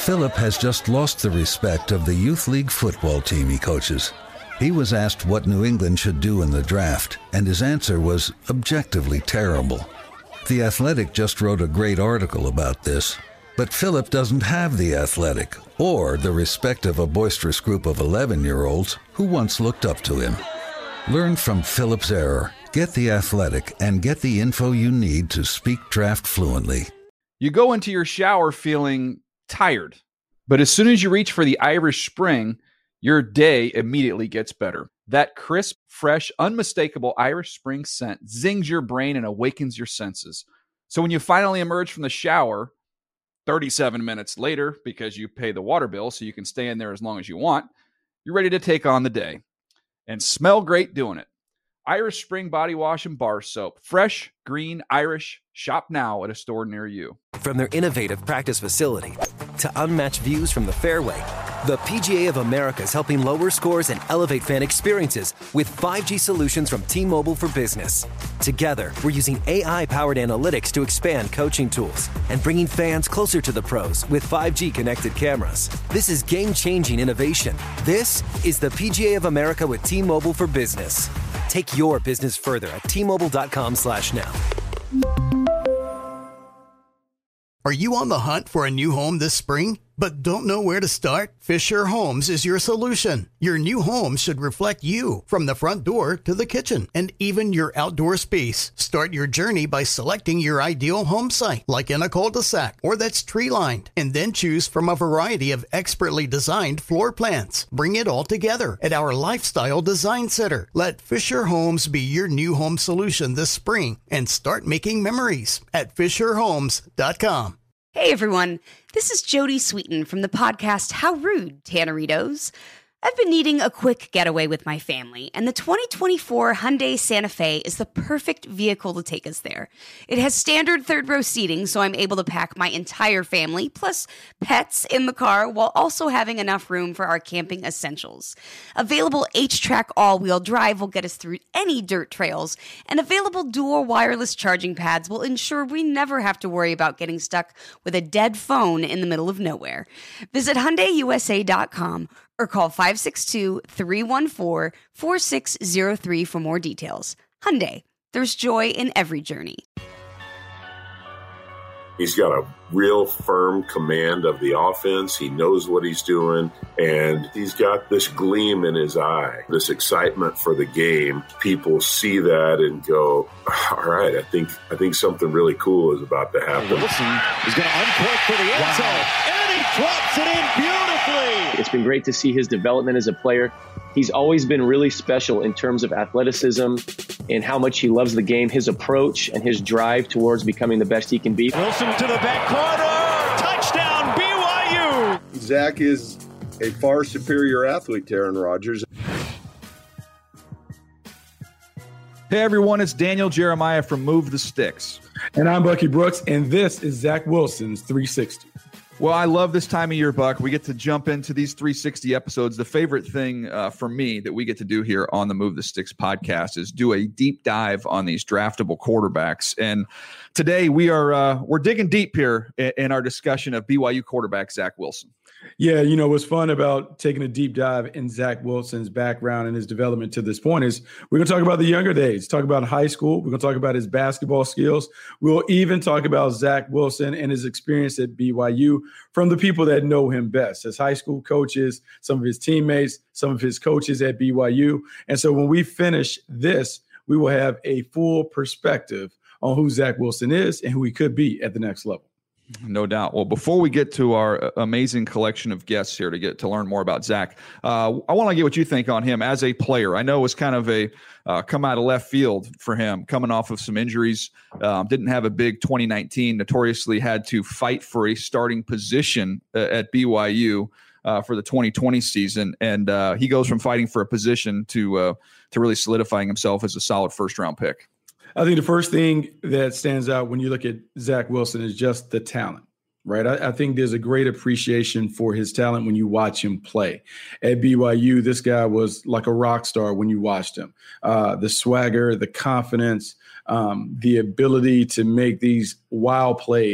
Philip has just lost the respect of the youth league football team he coaches. He was asked what New England should do in the draft, and his answer was objectively terrible. The Athletic just wrote a great article about this, but Philip doesn't have the Athletic or the respect of a boisterous group of 11-year-olds who once looked up to him. Learn from Philip's error, get the Athletic, and get the info you need to speak draft fluently. You go into your shower feeling tired, but as soon as you reach for the Irish Spring, your day immediately gets better. That crisp, fresh, unmistakable Irish Spring scent zings your brain and awakens your senses. So when you finally emerge from the shower 37 minutes later, because you pay the water bill so you can stay in there as long as you want, you're ready to take on the day and smell great doing it. Irish Spring Body Wash and Bar Soap. Fresh, green, Irish. Shop now at a store near you. From their innovative practice facility to unmatched views from the fairway, the PGA of America is helping lower scores and elevate fan experiences with 5G solutions from T-Mobile for Business. Together, we're using AI-powered analytics to expand coaching tools and bringing fans closer to the pros with 5G connected cameras. This is game-changing innovation. This is the PGA of America with T-Mobile for Business. Take your business further at T-Mobile.com/now. Are you on the hunt for a new home this spring, but don't know where to start? Fisher Homes is your solution. Your new home should reflect you, from the front door to the kitchen, and even your outdoor space. Start your journey by selecting your ideal home site, like in a cul-de-sac or that's tree-lined, and then choose from a variety of expertly designed floor plans. Bring it all together at our Lifestyle Design Center. Let Fisher Homes be your new home solution this spring and start making memories at FisherHomes.com. Hey everyone, this is Jody Sweeten from the podcast How Rude, Tanneritos. I've been needing a quick getaway with my family, and the 2024 Hyundai Santa Fe is the perfect vehicle to take us there. It has standard third-row seating, so I'm able to pack my entire family, plus pets, in the car, while also having enough room for our camping essentials. Available H-Track all-wheel drive will get us through any dirt trails, and available dual wireless charging pads will ensure we never have to worry about getting stuck with a dead phone in the middle of nowhere. Visit HyundaiUSA.com or call 562-314-4603 for more details. Hyundai, there's joy in every journey. He's got a real firm command of the offense. He knows what he's doing, and he's got this gleam in his eye, this excitement for the game. People see that and go, all right, I think something really cool is about to happen. Wilson is going to uncork for the end zone, and he drops it in beautifully. It's been great to see his development as a player. He's always been really special in terms of athleticism and how much he loves the game, his approach and his drive towards becoming the best he can be. Wilson to the back corner. Touchdown, BYU. Zach is a far superior athlete to Aaron Rodgers. Hey everyone, it's Daniel Jeremiah from Move the Sticks. And I'm Bucky Brooks, and this is Zach Wilson's 360. Well, I love this time of year, Buck. We get to jump into these 360 episodes. The favorite thing for me that we get to do here on the Move the Sticks podcast is do a deep dive on these draftable quarterbacks. And today we're digging deep here in our discussion of BYU quarterback Zach Wilson. Yeah, what's fun about taking a deep dive in Zach Wilson's background and his development to this point is we're going to talk about the younger days, talk about high school. We're going to talk about his basketball skills. We'll even talk about Zach Wilson and his experience at BYU from the people that know him best, his high school coaches, some of his teammates, some of his coaches at BYU. And so when we finish this, we will have a full perspective on who Zach Wilson is and who he could be at the next level. No doubt. Well, before we get to our amazing collection of guests here to learn more about Zach, I want to get what you think on him as a player. I know it was kind of a come out of left field for him, coming off of some injuries. Didn't have a big 2019, notoriously had to fight for a starting position at BYU for the 2020 season. And he goes from fighting for a position to really solidifying himself as a solid first-round pick. I think the first thing that stands out when you look at Zach Wilson is just the talent, right? I think there's a great appreciation for his talent when you watch him play. At BYU, this guy was like a rock star when you watched him. The swagger, the confidence, the ability to make these wild plays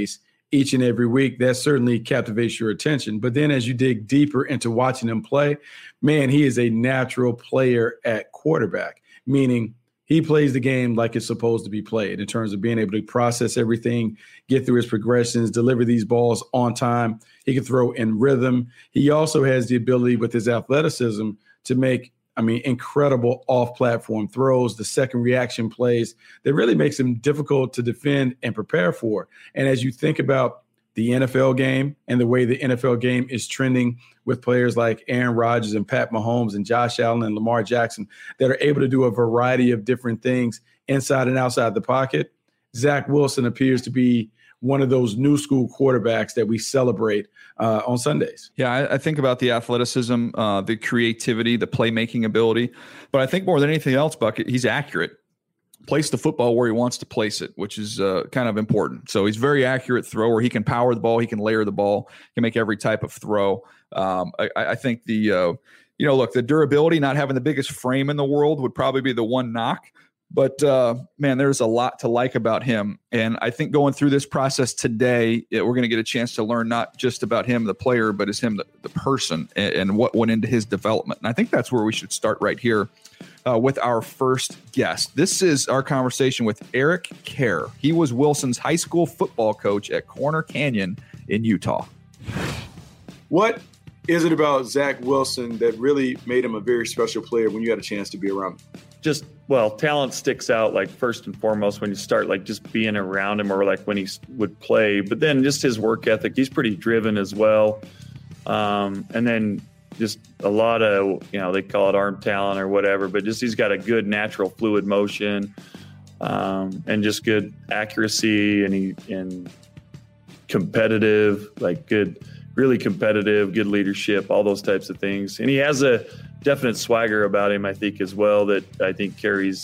each and every week, that certainly captivates your attention. But then as you dig deeper into watching him play, man, he is a natural player at quarterback, meaning he plays the game like it's supposed to be played in terms of being able to process everything, get through his progressions, deliver these balls on time. He can throw in rhythm. He also has the ability with his athleticism to make, incredible off-platform throws, the second reaction plays that really makes him difficult to defend and prepare for. And as you think about the NFL game and the way the NFL game is trending with players like Aaron Rodgers and Pat Mahomes and Josh Allen and Lamar Jackson that are able to do a variety of different things inside and outside the pocket, Zach Wilson appears to be one of those new school quarterbacks that we celebrate on Sundays. Yeah, I think about the athleticism, the creativity, the playmaking ability. But I think more than anything else, Bucket, he's accurate. Place the football where he wants to place it, which is kind of important. So he's very accurate thrower. He can power the ball. He can layer the ball. He can make every type of throw. I think the durability, not having the biggest frame in the world would probably be the one knock. But, man, there's a lot to like about him. And I think going through this process today, we're going to get a chance to learn not just about him, the player, but as him, the person, and what went into his development. And I think that's where we should start right here with our first guest. This is our conversation with Eric Kerr. He was Wilson's high school football coach at Corner Canyon in Utah. What is it about Zach Wilson that really made him a very special player when you had a chance to be around him? Just, talent sticks out, like, first and foremost when you start, like, just being around him or, like, when he would play. But then just his work ethic, he's pretty driven as well. And then just a lot of, they call it arm talent or whatever, but just he's got a good natural fluid motion and just good accuracy and competitive, like really competitive, good leadership, all those types of things. And he has a definite swagger about him, I think, as well, that I think carries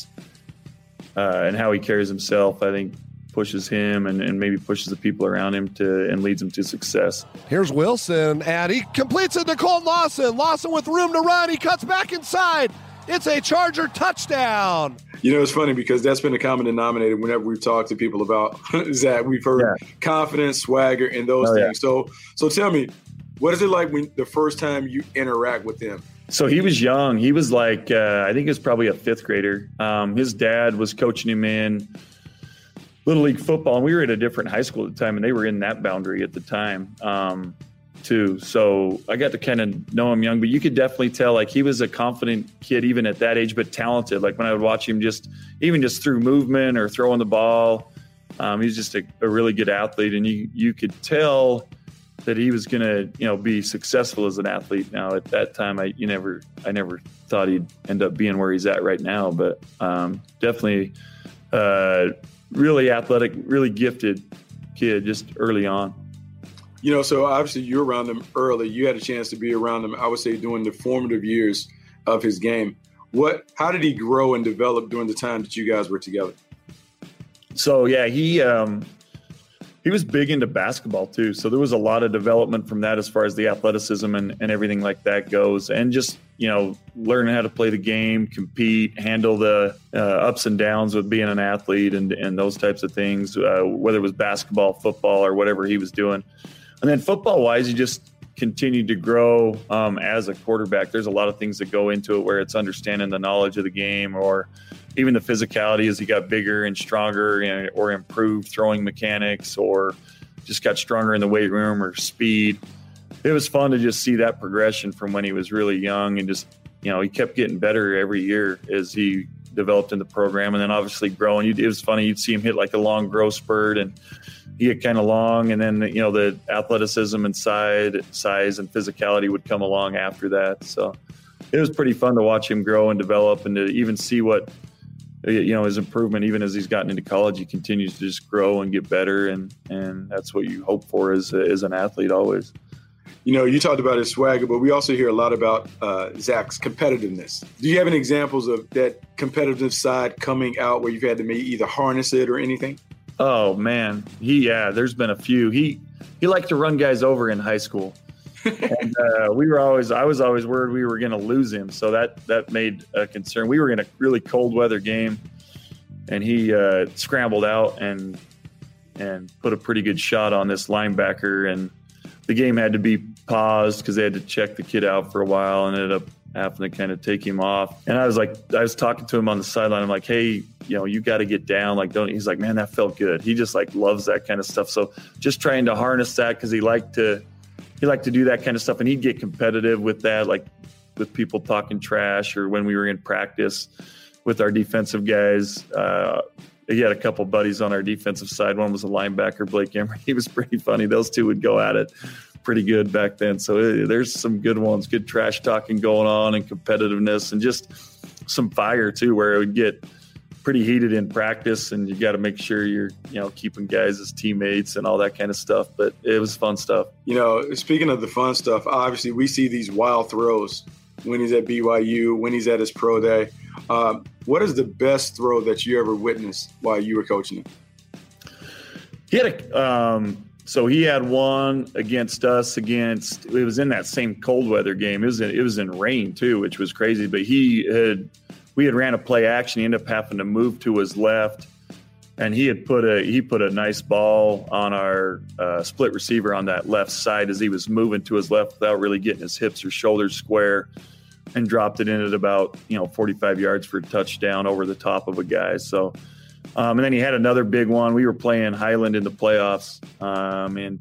and how he carries himself, I think pushes him and maybe pushes the people around him and leads them to success. Here's Wilson, and he completes it to Colton Lawson. Lawson with room to run. He cuts back inside. It's a Charger touchdown. It's funny because that's been a common denominator whenever we've talked to people about Zach. We've heard confidence, swagger, and those things. Yeah. So tell me, what is it like when the first time you interact with him? So he was young. He was like, I think he was probably a fifth grader. His dad was coaching him in Little League football, and we were at a different high school at the time, and they were in that boundary at the time too. So I got to kind of know him young, but you could definitely tell, like, he was a confident kid even at that age, but talented. Like, when I would watch him just through movement or throwing the ball, he was just a really good athlete, and you could tell that he was going to, be successful as an athlete. Now, at that time, I never thought he'd end up being where he's at right now, but definitely really athletic, really gifted kid just early on. So obviously you're around him early. You had a chance to be around him, I would say, during the formative years of his game. How did he grow and develop during the time that you guys were together? So, yeah, he was big into basketball too. So there was a lot of development from that as far as the athleticism and everything like that goes. And just, learning how to play the game, compete, handle the ups and downs with being an athlete and those types of things, whether it was basketball, football, or whatever he was doing. And then football-wise, he just continued to grow as a quarterback. There's a lot of things that go into it, where it's understanding the knowledge of the game, or even the physicality as he got bigger and stronger, or improved throwing mechanics, or just got stronger in the weight room, or speed. It was fun to just see that progression from when he was really young, and just, he kept getting better every year as he developed in the program. And then obviously growing, it was funny, you'd see him hit like a long growth spurt, and he get kind of long, and then the athleticism and size and physicality would come along after that. So it was pretty fun to watch him grow and develop, and to even see what his improvement. Even as he's gotten into college, he continues to just grow and get better, and that's what you hope for as an athlete always. You talked about his swagger, but we also hear a lot about Zach's competitiveness. Do you have any examples of that competitive side coming out where you've had to maybe either harness it or anything? Oh man, there's been a few. He liked to run guys over in high school, and I was always worried we were going to lose him. So that made a concern. We were in a really cold weather game, and he scrambled out and and put a pretty good shot on this linebacker. And the game had to be paused because they had to check the kid out for a while and ended up having to kind of take him off. And I was talking to him on the sideline. I'm like, hey, you got to get down. Like, don't. He's like, man, that felt good. He just loves that kind of stuff. So just trying to harness that, because he liked to do that kind of stuff. And he'd get competitive with that, like with people talking trash, or when we were in practice with our defensive guys. He had a couple buddies on our defensive side. One was a linebacker, Blake Emery. He was pretty funny. Those two would go at it pretty good back then. So there's some good ones, good trash talking going on, and competitiveness, and just some fire too, where it would get pretty heated in practice, and you got to make sure you're, keeping guys as teammates and all that kind of stuff. But it was fun stuff. Speaking of the fun stuff, obviously we see these wild throws when he's at BYU, when he's at his pro day. What is the best throw that you ever witnessed while you were coaching him? He had one against us. It was in that same cold weather game. It was in rain too, which was crazy. But we had ran a play action. He ended up having to move to his left, and he put a nice ball on our split receiver on that left side as he was moving to his left without really getting his hips or shoulders square, and dropped it in at about 45 yards for a touchdown over the top of a guy. So, and then he had another big one. We were playing Highland in the playoffs in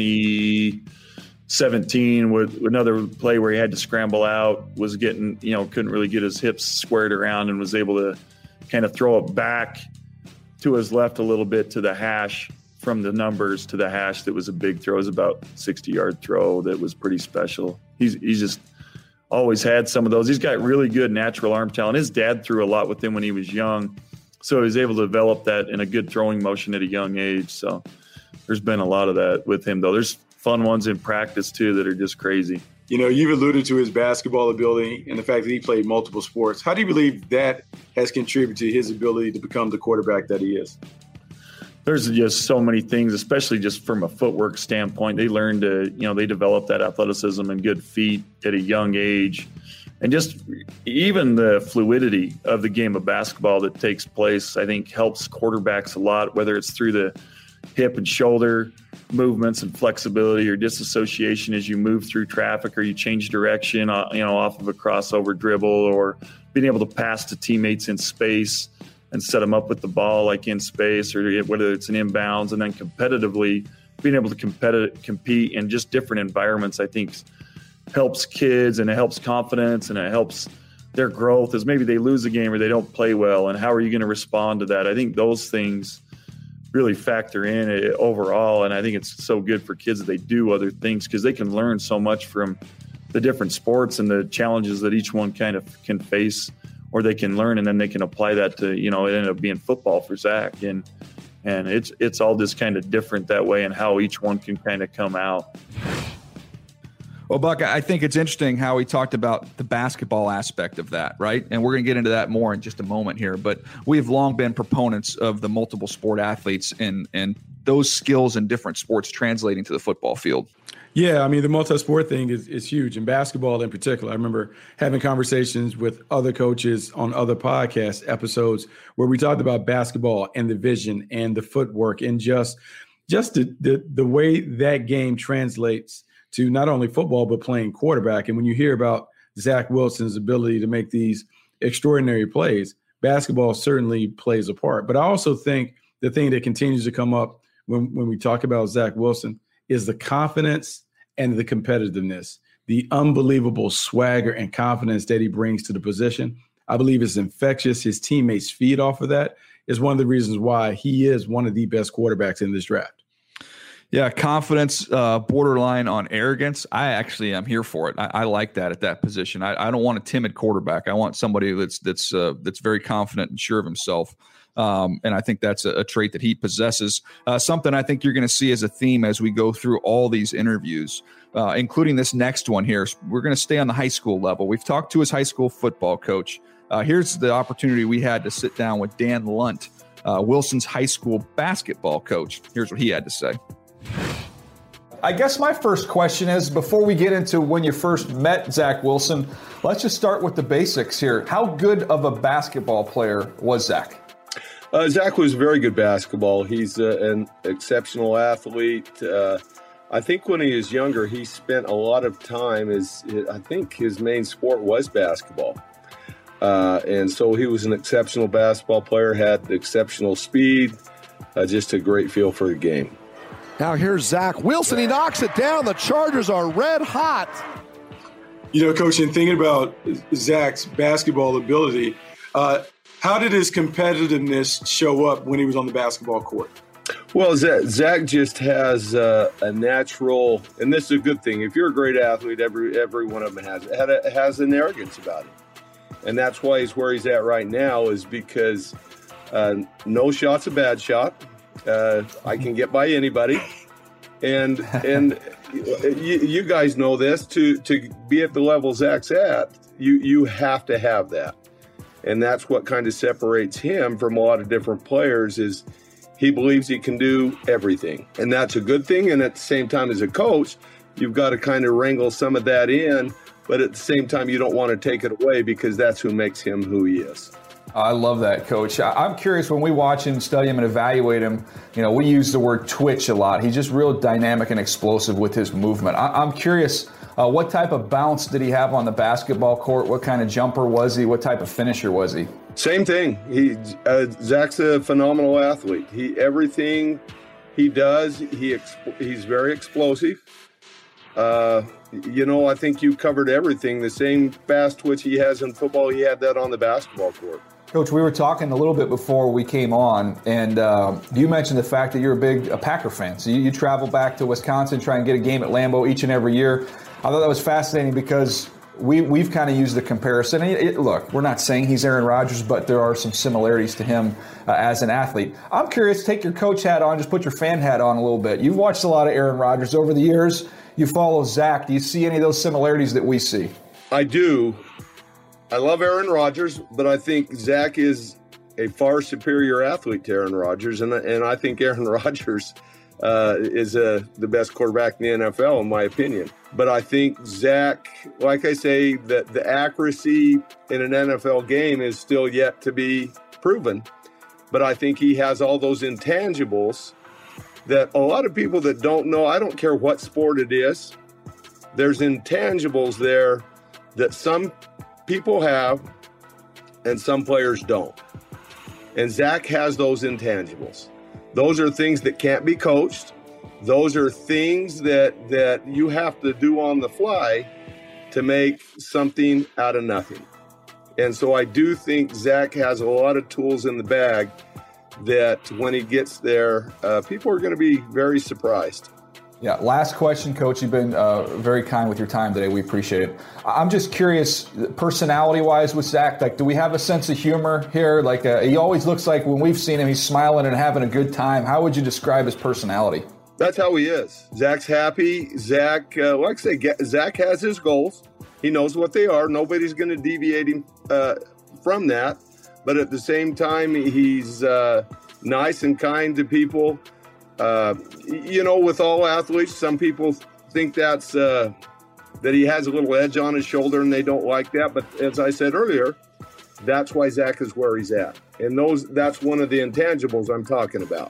2017 with another play where he had to scramble out, was getting couldn't really get his hips squared around, and was able to kind of throw it back to his left a little bit to the hash, from the numbers to the hash. That was a big throw. It was about 60-yard throw that was pretty special. He's just always had some of those. He's got really good natural arm talent. His dad threw a lot with him when he was young, so he was able to develop that in a good throwing motion at a young age. So there's been a lot of that with him, though. There's fun ones in practice too that are just crazy. You've alluded to his basketball ability and the fact that he played multiple sports. How do you believe that has contributed to his ability to become the quarterback that he is? There's just so many things, especially just from a footwork standpoint. They learn to, they develop that athleticism and good feet at a young age. And just even the fluidity of the game of basketball that takes place, I think, helps quarterbacks a lot, whether it's through the hip and shoulder movements and flexibility, or disassociation as you move through traffic, or you change direction, off of a crossover dribble, or being able to pass to teammates in space and set them up with the ball like in space, or whether it's an inbounds, and then competitively being able to compete in just different environments, I think helps kids, and it helps confidence, and it helps their growth as maybe they lose a game or they don't play well. And how are you going to respond to that? I think those things really factor in it overall. And I think it's so good for kids that they do other things, because they can learn so much from the different sports and the challenges that each one kind of can face, or they can learn, and then they can apply that to, it ended up being football for Zach. And it's all just kind of different that way, and how each one can kind of come out. Well, Buck, I think it's interesting how he talked about the basketball aspect of that, right? And we're going to get into that more in just a moment here. But we've long been proponents of the multiple sport athletes and those skills in different sports translating to the football field. Yeah, I mean, the multi-sport thing is huge, and basketball in particular. I remember having conversations with other coaches on other podcast episodes where we talked about basketball and the vision and the footwork and just the way that game translates to not only football, but playing quarterback. And when you hear about Zach Wilson's ability to make these extraordinary plays, basketball certainly plays a part. But I also think the thing that continues to come up when we talk about Zach Wilson is the confidence and the competitiveness, the unbelievable swagger and confidence that he brings to the position. I believe it's infectious. His teammates feed off of that. Is one of the reasons why he is one of the best quarterbacks in this draft. Yeah, confidence, borderline on arrogance. I actually am here for it. I like that at that position. I don't want a timid quarterback. I want somebody that's very confident and sure of himself. And I think that's a trait that he possesses. Something I think you're going to see as a theme as we go through all these interviews, including this next one here. We're going to stay on the high school level. We've talked to his high school football coach. Here's the opportunity we had to sit down with Dan Lunt, Wilson's high school basketball coach. Here's what he had to say. I guess my first question is, before we get into when you first met Zach Wilson, let's just start with the basics here. How good of a basketball player was Zach? Zach was very good basketball. He's an exceptional athlete. I think when he was younger, he spent a lot of time I think his main sport was basketball. And so he was an exceptional basketball player, had exceptional speed, just a great feel for the game. Now here's Zach Wilson. He knocks it down. The Chargers are red hot. You know, Coach, in thinking about Zach's basketball ability, how did his competitiveness show up when he was on the basketball court? Well, Zach just has a natural, and this is a good thing. If you're a great athlete, every one of them has an arrogance about it. And that's why he's where he's at right now, is because no shot's a bad shot. I can get by anybody. And you guys know this, to be at the level Zach's at, you have to have that. And that's what kind of separates him from a lot of different players, is he believes he can do everything. And that's a good thing. And at the same time, as a coach, you've got to kind of wrangle some of that in. But at the same time, you don't want to take it away, because that's who makes him who he is. I love that, Coach. I'm curious, when we watch him, study him, and evaluate him, we use the word twitch a lot. He's just real dynamic and explosive with his movement. I'm curious, what type of bounce did he have on the basketball court? What kind of jumper was he? What type of finisher was he? Same thing. Zach's a phenomenal athlete. Everything he does, he's very explosive. I think you covered everything. The same fast twitch he has in football, he had that on the basketball court. Coach, we were talking a little bit before we came on, and you mentioned the fact that you're a Packer fan. So you travel back to Wisconsin, try and get a game at Lambeau each and every year. I thought that was fascinating, because we've kind of used the comparison. Look, we're not saying he's Aaron Rodgers, but there are some similarities to him as an athlete. I'm curious, take your coach hat on, just put your fan hat on a little bit. You've watched a lot of Aaron Rodgers over the years. You follow Zach. Do you see any of those similarities that we see? I do. I love Aaron Rodgers, but I think Zach is a far superior athlete to Aaron Rodgers, and I think Aaron Rodgers is the best quarterback in the NFL, in my opinion. But I think Zach, like I say, that the accuracy in an NFL game is still yet to be proven. But I think he has all those intangibles that a lot of people that don't know, I don't care what sport it is, there's intangibles there that some people have and some players don't. And Zach has those intangibles. Those are things that can't be coached. Those are things that you have to do on the fly to make something out of nothing. And so I do think Zach has a lot of tools in the bag that when he gets there, people are going to be very surprised. Yeah, last question, Coach. You've been very kind with your time today. We appreciate it. I'm just curious, personality-wise with Zach, do we have a sense of humor here? He always looks like, when we've seen him, he's smiling and having a good time. How would you describe his personality? That's how he is. Zach's happy. Zach, like I say, Zach has his goals. He knows what they are. Nobody's going to deviate him from that. But at the same time, he's nice and kind to people. With all athletes, some people think that he has a little edge on his shoulder, and they don't like that. But as I said earlier, that's why Zach is where he's at. And that's one of the intangibles I'm talking about.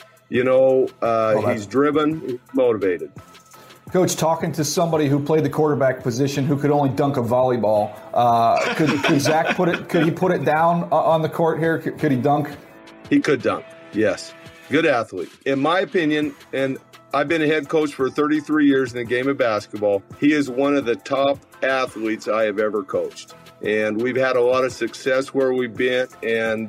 He's driven, he's motivated. Coach, talking to somebody who played the quarterback position who could only dunk a volleyball, could Zach could he put it down on the court here? Could he dunk? He could dunk, yes. Good athlete. In my opinion, and I've been a head coach for 33 years in the game of basketball, he is one of the top athletes I have ever coached. And we've had a lot of success where we've been, and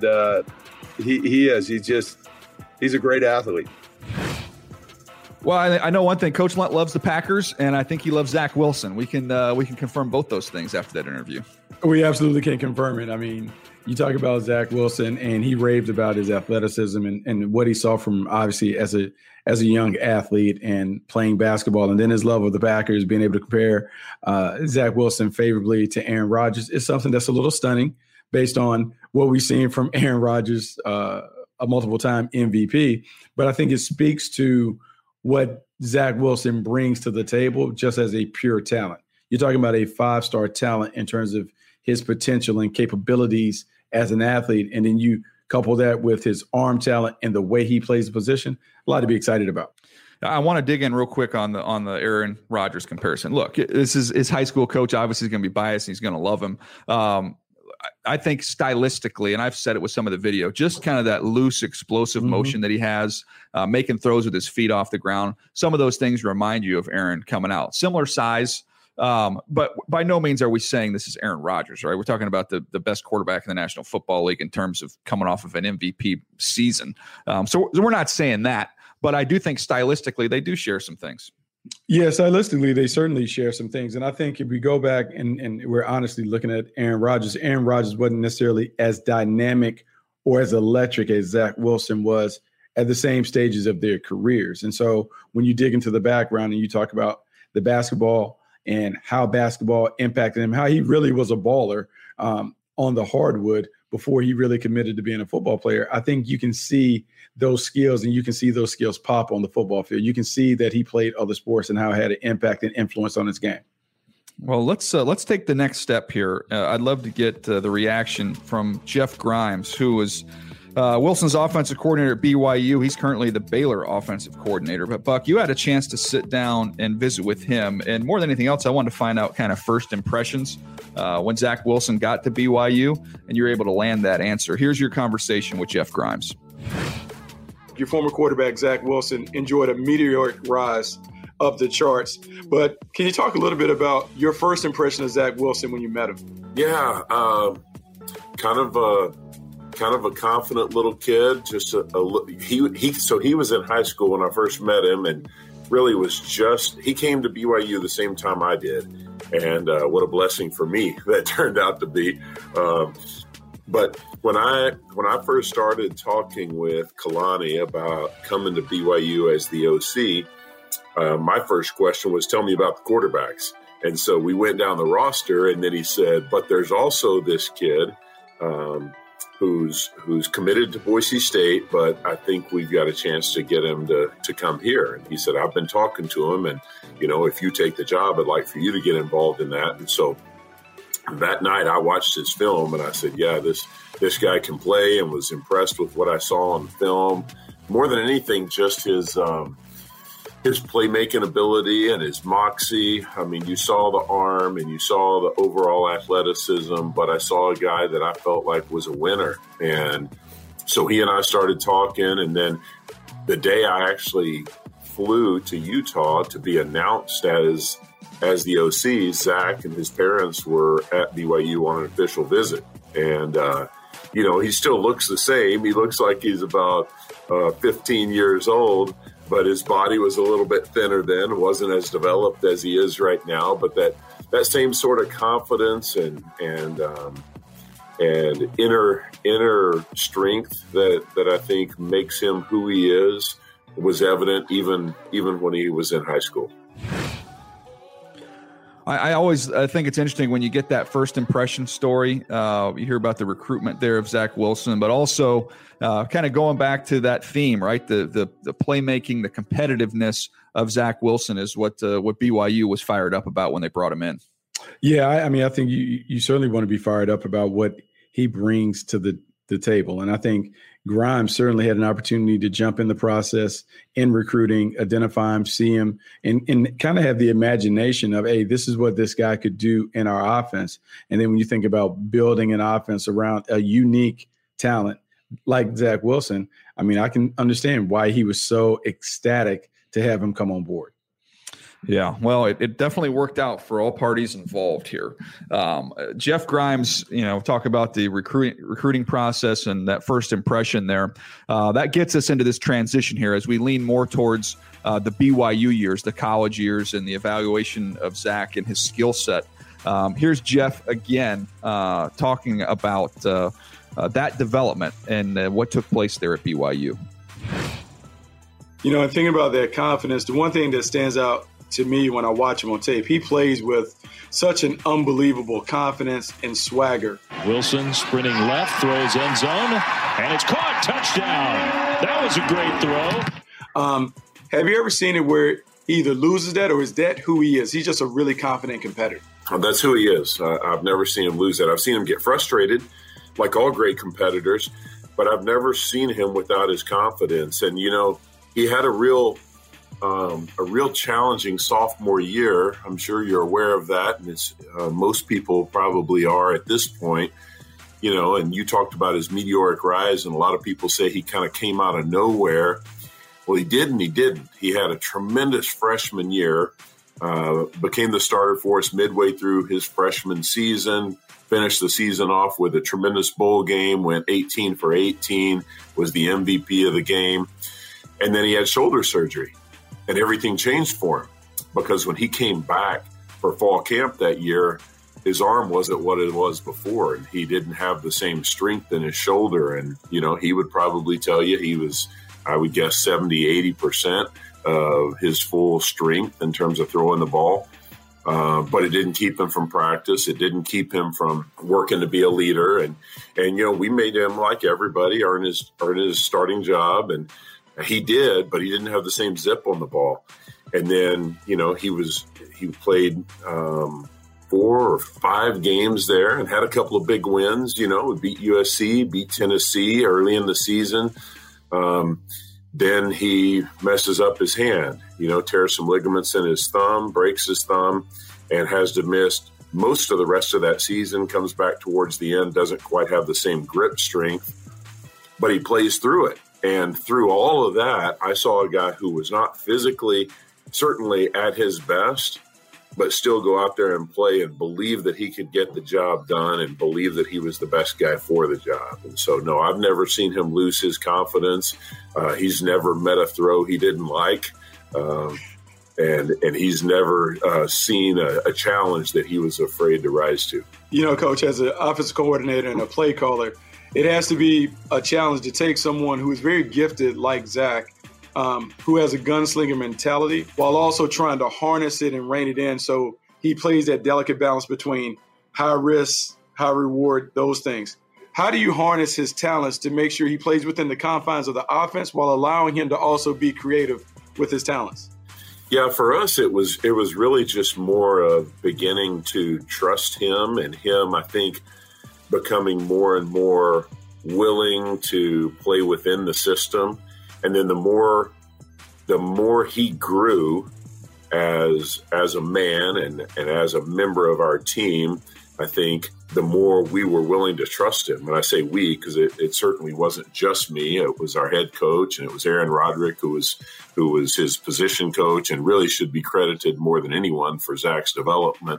he's a great athlete. Well, I know one thing. Coach Lunt loves the Packers, and I think he loves Zach Wilson. We can confirm both those things after that interview. We absolutely can confirm it. I mean, you talk about Zach Wilson, and he raved about his athleticism and what he saw from, obviously, as a young athlete and playing basketball, and then his love of the Packers, being able to compare Zach Wilson favorably to Aaron Rodgers is something that's a little stunning based on what we've seen from Aaron Rodgers, a multiple-time MVP. But I think it speaks to what Zach Wilson brings to the table just as a pure talent. You're talking about a 5-star talent in terms of his potential and capabilities as an athlete, and then you couple that with his arm talent and the way he plays the position, a lot to be excited about. I want to dig in real quick on the Aaron Rodgers comparison. Look, this is his high school coach. Obviously, he's going to be biased. And he's going to love him. I think stylistically, and I've said it with some of the video, just kind of that loose, explosive motion that he has, making throws with his feet off the ground. Some of those things remind you of Aaron coming out. Similar size, but by no means are we saying this is Aaron Rodgers, right? We're talking about the best quarterback in the National Football League in terms of coming off of an MVP season. So we're not saying that. But I do think stylistically they do share some things. Yeah, stylistically they certainly share some things. And I think if we go back and we're honestly looking at Aaron Rodgers wasn't necessarily as dynamic or as electric as Zach Wilson was at the same stages of their careers. And so when you dig into the background and you talk about the basketball and how basketball impacted him, how he really was a baller on the hardwood before he really committed to being a football player, I think you can see those skills and you can see those skills pop on the football field. You can see that he played other sports and how it had an impact and influence on his game. Well, let's take the next step here. I'd love to get the reaction from Jeff Grimes, who was Wilson's offensive coordinator at BYU. He's currently the Baylor offensive coordinator. But, Buck, you had a chance to sit down and visit with him. And more than anything else, I wanted to find out kind of first impressions when Zach Wilson got to BYU, and you're able to land that answer. Here's your conversation with Jeff Grimes. Your former quarterback, Zach Wilson, enjoyed a meteoric rise up the charts. But can you talk a little bit about your first impression of Zach Wilson when you met him? Yeah, kind of a confident little kid. Just he was in high school when I first met him, and really he came to BYU the same time I did, and what a blessing for me that turned out to be. But when I first started talking with Kalani about coming to BYU as the OC, my first question was, tell me about the quarterbacks. And so we went down the roster, and then he said, but there's also this kid who's committed to Boise State, but I think we've got a chance to get him to come here. And he said, I've been talking to him, and, if you take the job, I'd like for you to get involved in that. And so that night I watched his film, and I said, yeah, this guy can play, and was impressed with what I saw on film. More than anything, just his playmaking ability and his moxie. I mean, you saw the arm and you saw the overall athleticism, but I saw a guy that I felt like was a winner. And so he and I started talking, and then the day I actually flew to Utah to be announced as the OC, Zach and his parents were at BYU on an official visit. And, he still looks the same. He looks like he's about 15 years old, but his body was a little bit thinner then, wasn't as developed as he is right now. But that same sort of confidence and inner strength that I think makes him who he is was evident even when he was in high school. I always think it's interesting when you get that first impression story. You hear about the recruitment there of Zach Wilson, but also kind of going back to that theme, right? The playmaking, the competitiveness of Zach Wilson is what BYU was fired up about when they brought him in. Yeah, I mean, I think you certainly want to be fired up about what he brings to the table. And I think Grimes certainly had an opportunity to jump in the process in recruiting, identify him, see him, and kind of have the imagination of, hey, this is what this guy could do in our offense. And then when you think about building an offense around a unique talent like Zach Wilson, I mean, I can understand why he was so ecstatic to have him come on board. Yeah, well, it definitely worked out for all parties involved here. Jeff Grimes, talk about the recruiting process and that first impression there. That gets us into this transition here as we lean more towards the BYU years, the college years, and the evaluation of Zach and his skill set. Here's Jeff again talking about that development and what took place there at BYU. And thinking about that confidence, the one thing that stands out to me when I watch him on tape, he plays with such an unbelievable confidence and swagger. Wilson sprinting left, throws end zone, and it's caught. Touchdown. That was a great throw. Have you ever seen it where he either loses that or is that who he is? He's just a really confident competitor. That's who he is. I've never seen him lose that. I've seen him get frustrated, like all great competitors. but I've never seen him without his confidence. And, he had a real challenging sophomore year. I'm sure you're aware of that. And it's most people probably are at this point, and you talked about his meteoric rise. And a lot of people say he kind of came out of nowhere. Well, he did and he didn't. He had a tremendous freshman year, became the starter for us midway through his freshman season, finished the season off with a tremendous bowl game, went 18 for 18, was the MVP of the game. And then he had shoulder surgery, and everything changed for him because when he came back for fall camp that year, his arm wasn't what it was before, and he didn't have the same strength in his shoulder. And, he would probably tell you he was, I would guess, 70, 80% of his full strength in terms of throwing the ball. But it didn't keep him from practice. It didn't keep him from working to be a leader. And we made him, like everybody, earn his starting job. And he did, but he didn't have the same zip on the ball. And then, he played 4 or 5 games there and had a couple of big wins, we beat USC, beat Tennessee early in the season. Then he messes up his hand, tears some ligaments in his thumb, breaks his thumb, and has to miss most of the rest of that season, comes back towards the end, doesn't quite have the same grip strength, but he plays through it. And through all of that, I saw a guy who was not physically, certainly at his best, but still go out there and play and believe that he could get the job done and believe that he was the best guy for the job. And so, no, I've never seen him lose his confidence. He's never met a throw he didn't like. And he's never seen a challenge that he was afraid to rise to. Coach, as an offensive coordinator and a play caller, it has to be a challenge to take someone who is very gifted like Zach, who has a gunslinger mentality, while also trying to harness it and rein it in. So he plays that delicate balance between high risk, high reward, those things. How do you harness his talents to make sure he plays within the confines of the offense while allowing him to also be creative with his talents? Yeah, for us, it was really just more of beginning to trust him and him, I think, becoming more and more willing to play within the system. And then the more he grew as a man and as a member of our team, I think the more we were willing to trust him. And I say we because it certainly wasn't just me. It was our head coach, and it was Aaron Roderick, who was his position coach and really should be credited more than anyone for Zach's development.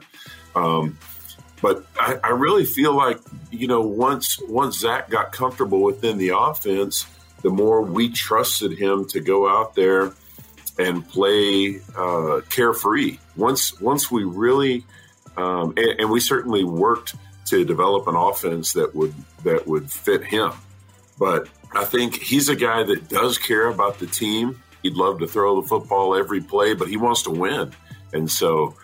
But I really feel like, once Zach got comfortable within the offense, the more we trusted him to go out there and play carefree. Once we really, and we certainly worked to develop an offense that would fit him. But I think he's a guy that does care about the team. He'd love to throw the football every play, but he wants to win. And so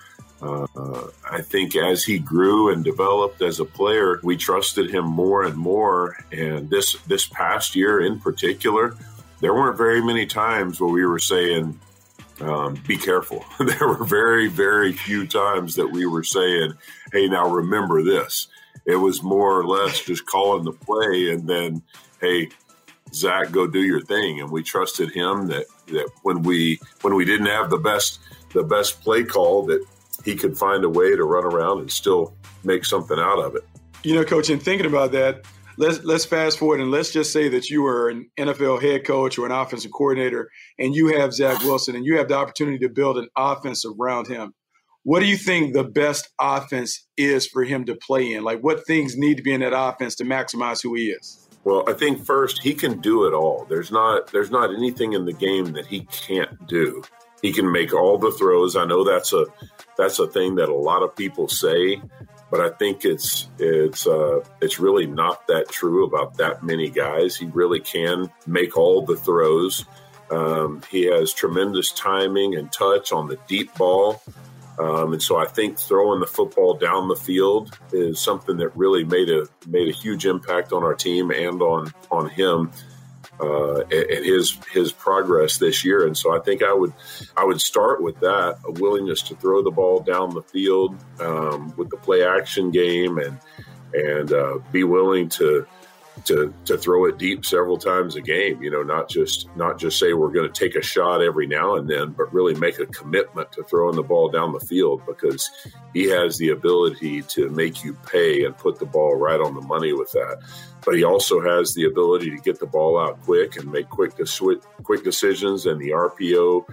I think as he grew and developed as a player, we trusted him more and more. And this past year in particular, there weren't very many times where we were saying, be careful. There were very, very few times that we were saying, hey, now remember this. It was more or less just calling the play and then, hey, Zach, go do your thing. And we trusted him that when we didn't have the best play call, that he could find a way to run around and still make something out of it. Coach, in thinking about that, let's fast forward and let's just say that you are an NFL head coach or an offensive coordinator and you have Zach Wilson and you have the opportunity to build an offense around him. What do you think the best offense is for him to play in? Like, what things need to be in that offense to maximize who he is? Well, I think first, he can do it all. There's not anything in the game that he can't do. He can make all the throws. I know that's a thing that a lot of people say, but I think it's really not that true about that many guys. He really can make all the throws. He has tremendous timing and touch on the deep ball. And so I think throwing the football down the field is something that really made a huge impact on our team and on him and his progress this year. And so I think I would start with that, a willingness to throw the ball down the field with the play action game and be willing to to throw it deep several times a game, not just say we're going to take a shot every now and then, but really make a commitment to throwing the ball down the field, because he has the ability to make you pay and put the ball right on the money with that. But he also has the ability to get the ball out quick and make quick decisions in the RPO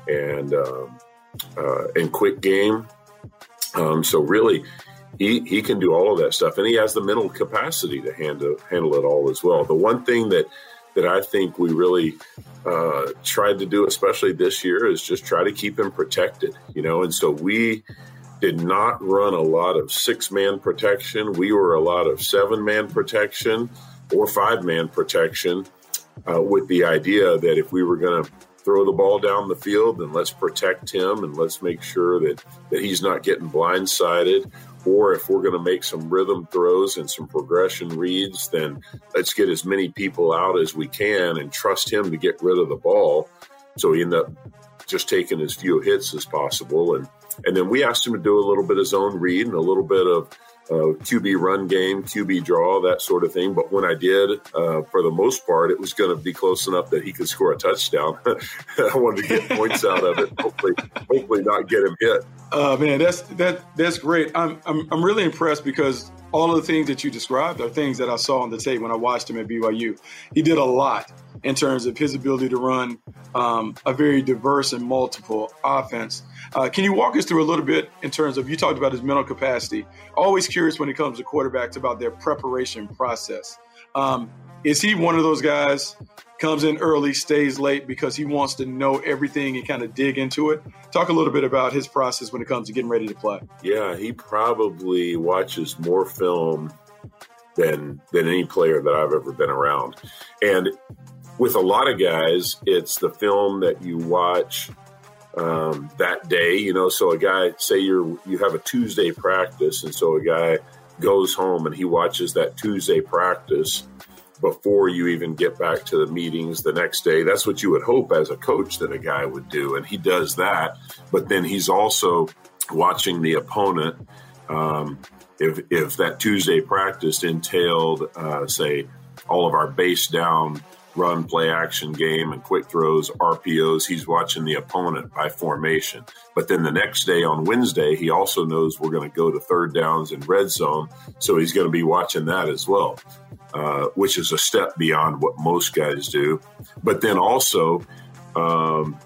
and quick game. So really, he can do all of that stuff, and he has the mental capacity to handle it all as well. The one thing that I think we really tried to do, especially this year, is just try to keep him protected, and so we did not run a lot of 6-man protection. We were a lot of 7-man protection or 5-man protection, with the idea that if we were going to throw the ball down the field, then let's protect him and let's make sure that he's not getting blindsided. Or if we're going to make some rhythm throws and some progression reads, then let's get as many people out as we can and trust him to get rid of the ball. So he ended up just taking as few hits as possible. And then we asked him to do a little bit of zone read and a little bit of QB run game, QB draw, that sort of thing. But when I did, for the most part, it was going to be close enough that he could score a touchdown. I wanted to get points out of it. Hopefully not get him hit. Man, that's great. I'm really impressed, because all of the things that you described are things that I saw on the tape when I watched him at BYU. He did a lot in terms of his ability to run a very diverse and multiple offense. Can you walk us through a little bit in terms of, you talked about his mental capacity. Always curious when it comes to quarterbacks about their preparation process. Is he one of those guys, comes in early, stays late because he wants to know everything and kind of dig into it? Talk a little bit about his process when it comes to getting ready to play. Yeah, he probably watches more film than any player that I've ever been around. And with a lot of guys, it's the film that you watch that day, so a guy, say you have a Tuesday practice, and so a guy goes home and he watches that Tuesday practice before you even get back to the meetings the next day. That's what you would hope as a coach that a guy would do, and he does that. But then he's also watching the opponent. If that Tuesday practice entailed, say, all of our base down run, play action game and quick throws, RPOs, he's watching the opponent by formation. But then the next day on Wednesday, he also knows we're going to go to third downs and red zone. So he's going to be watching that as well, which is a step beyond what most guys do. But then also on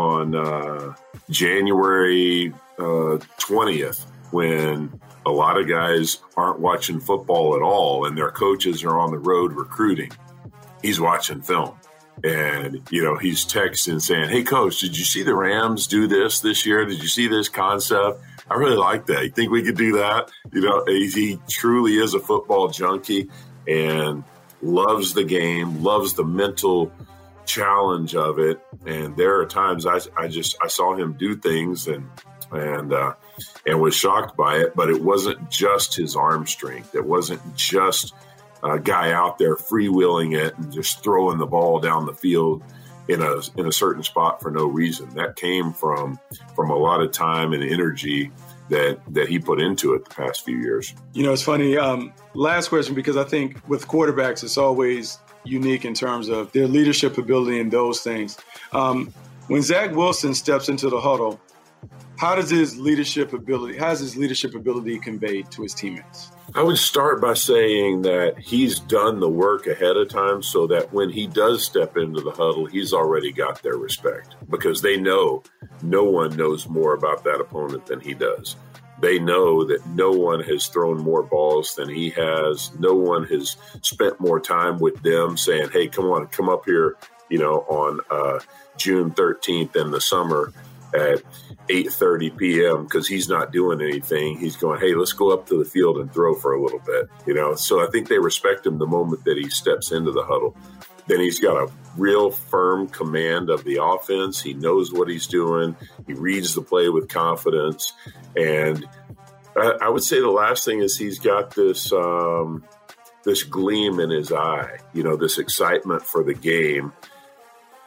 January 20th, when a lot of guys aren't watching football at all and their coaches are on the road recruiting, he's watching film, and, he's texting saying, "Hey coach, did you see the Rams do this year? Did you see this concept? I really like that. You think we could do that?" He truly is a football junkie and loves the game, loves the mental challenge of it. And there are times I saw him do things and was shocked by it, but it wasn't just his arm strength. It wasn't just a guy out there freewheeling it and just throwing the ball down the field in a certain spot for no reason. That came from a lot of time and energy that he put into it the past few years. It's funny. Last question, because I think with quarterbacks, it's always unique in terms of their leadership ability and those things. When Zach Wilson steps into the huddle, how is his leadership ability conveyed to his teammates? I would start by saying that he's done the work ahead of time so that when he does step into the huddle, he's already got their respect, because they know no one knows more about that opponent than he does. They know that no one has thrown more balls than he has. No one has spent more time with them saying, "Hey, come up here, on June 13th in the summer at 8:30 p.m. because he's not doing anything. He's going, "Hey, let's go up to the field and throw for a little bit." So I think they respect him the moment that he steps into the huddle. Then he's got a real firm command of the offense. He knows what he's doing. He reads the play with confidence. And I would say the last thing is he's got this gleam in his eye, this excitement for the game.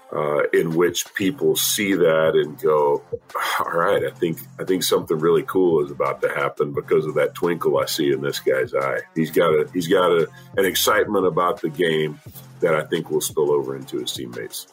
in which people see that and go, all right, I think something really cool is about to happen because of that twinkle I see in this guy's eye. He's got an excitement about the game that I think will spill over into his teammates.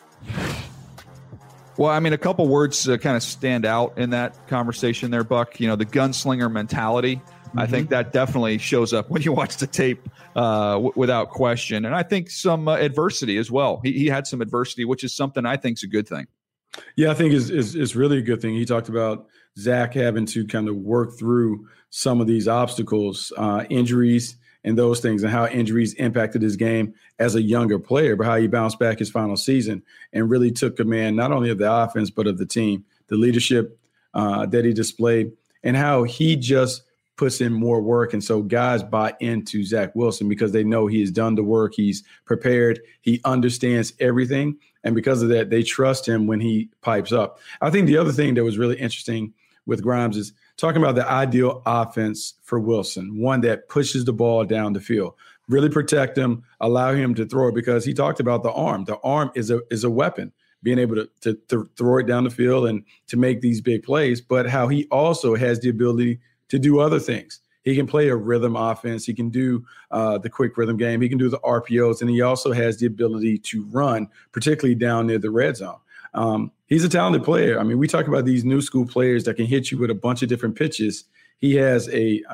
Well, I mean, a couple words kind of stand out in that conversation there, Buck. You know, the gunslinger mentality. Mm-hmm. I think that definitely shows up when you watch the tape without question. And I think some adversity as well. He had some adversity, which is something I think is a good thing. Yeah, I think is really a good thing. He talked about Zach having to kind of work through some of these obstacles, injuries, and those things, and how injuries impacted his game as a younger player, but how he bounced back his final season and really took command not only of the offense, but of the team, the leadership that he displayed, and how he just puts in more work. And so guys buy into Zach Wilson because they know he has done the work. He's prepared. He understands everything. And because of that, they trust him when he pipes up. I think the other thing that was really interesting with Grimes is talking about the ideal offense for Wilson, one that pushes the ball down the field, really protect him, allow him to throw it, because he talked about the arm. The arm is a weapon, being able to throw it down the field and to make these big plays, but how he also has the ability to do other things. He can play a rhythm offense. He can do the quick rhythm game. He can do the RPOs, and he also has the ability to run, particularly down near the red zone. He's a talented player. I mean, we talk about these new school players that can hit you with a bunch of different pitches. He has a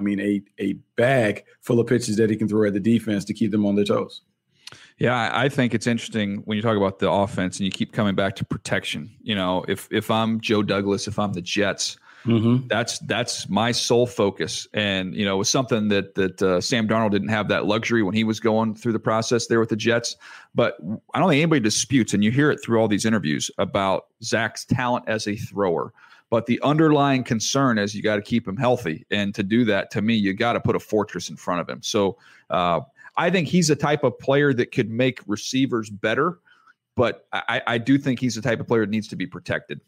bag full of pitches that he can throw at the defense to keep them on their toes. Yeah, I think it's interesting when you talk about the offense and you keep coming back to protection. You know, if I'm Joe Douglas, if I'm the Jets, mm-hmm. that's my sole focus. And, you know, it was something that Sam Darnold didn't have that luxury when he was going through the process there with the Jets. But I don't think anybody disputes, and you hear it through all these interviews, about Zach's talent as a thrower. But the underlying concern is you got to keep him healthy. And to do that, to me, you got to put a fortress in front of him. So I think he's a type of player that could make receivers better. But I do think he's the type of player that needs to be protected.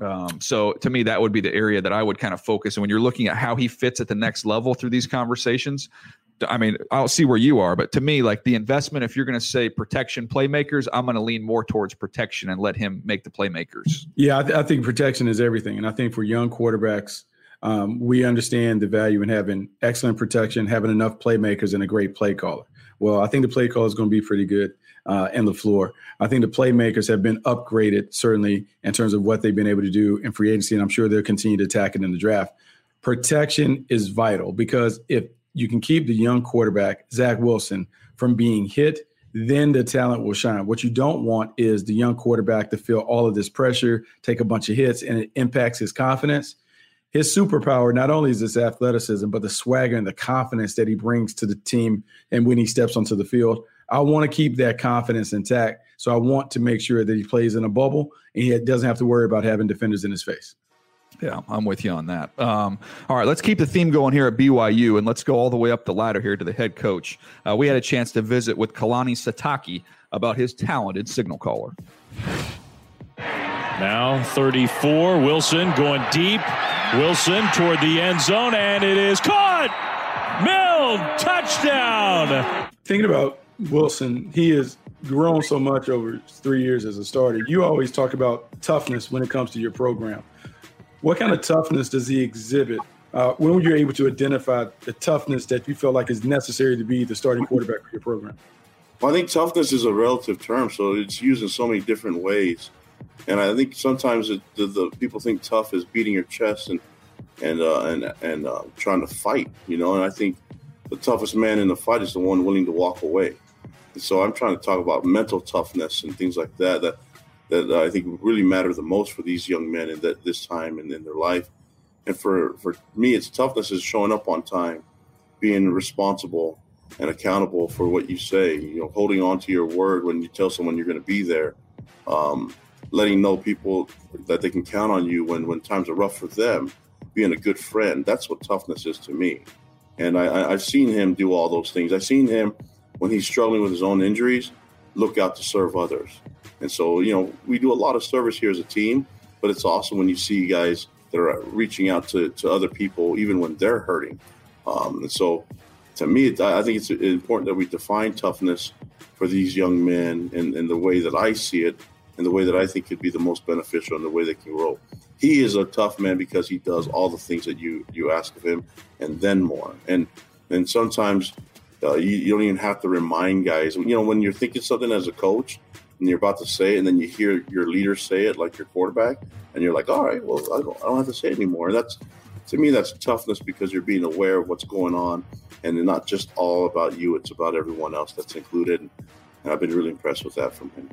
So to me, that would be the area that I would kind of focus. And when you're looking at how he fits at the next level through these conversations, I mean, I'll see where you are, but to me, like the investment, if you're going to say protection playmakers, I'm going to lean more towards protection and let him make the playmakers. Yeah, I think protection is everything. And I think for young quarterbacks, we understand the value in having excellent protection, having enough playmakers, and a great play caller. Well, I think the play caller is going to be pretty good in the floor. I think the playmakers have been upgraded, certainly, in terms of what they've been able to do in free agency, and I'm sure they'll continue to attack it in the draft. Protection is vital, because if you can keep the young quarterback, Zach Wilson, from being hit, then the talent will shine. What you don't want is the young quarterback to feel all of this pressure, take a bunch of hits, and it impacts his confidence. His superpower not only is his athleticism, but the swagger and the confidence that he brings to the team and when he steps onto the field. I want to keep that confidence intact, so I want to make sure that he plays in a bubble and he doesn't have to worry about having defenders in his face. Yeah, I'm with you on that. All right, let's keep the theme going here at BYU, and let's go all the way up the ladder here to the head coach. We had a chance to visit with Kalani Sitake about his talented signal caller. Now 34, Wilson going deep. Wilson toward the end zone, and it is caught. Milne, touchdown. Thinking about Wilson, he has grown so much over 3 years as a starter. You always talk about toughness when it comes to your program. What kind of toughness does he exhibit? When were you able to identify the toughness that you feel like is necessary to be the starting quarterback for your program? Well, I think toughness is a relative term, so it's used in so many different ways. And I think sometimes the people think tough is beating your chest and trying to fight, you know. And I think the toughest man in the fight is the one willing to walk away. And so I'm trying to talk about mental toughness and things like that I think really matter the most for these young men in this time and in their life. And for me, it's toughness is showing up on time, being responsible and accountable for what you say, you know, holding on to your word when you tell someone you're going to be there, letting know people that they can count on you when times are rough for them, being a good friend. That's what toughness is to me. And I've seen him do all those things. I've seen him, when he's struggling with his own injuries, look out to serve others. And so, you know, we do a lot of service here as a team, but it's awesome when you see guys that are reaching out to other people, even when they're hurting. And so to me, I think it's important that we define toughness for these young men in the way that I see it. in the way that I think could be the most beneficial in the way they can grow. He is a tough man because he does all the things that you ask of him and then more. And sometimes you don't even have to remind guys. You know, when you're thinking something as a coach and you're about to say it, and then you hear your leader say it, like your quarterback, and you're like, all right, well, I don't have to say it anymore. And to me, that's toughness because you're being aware of what's going on, and it's not just all about you. It's about everyone else that's included. And I've been really impressed with that from him.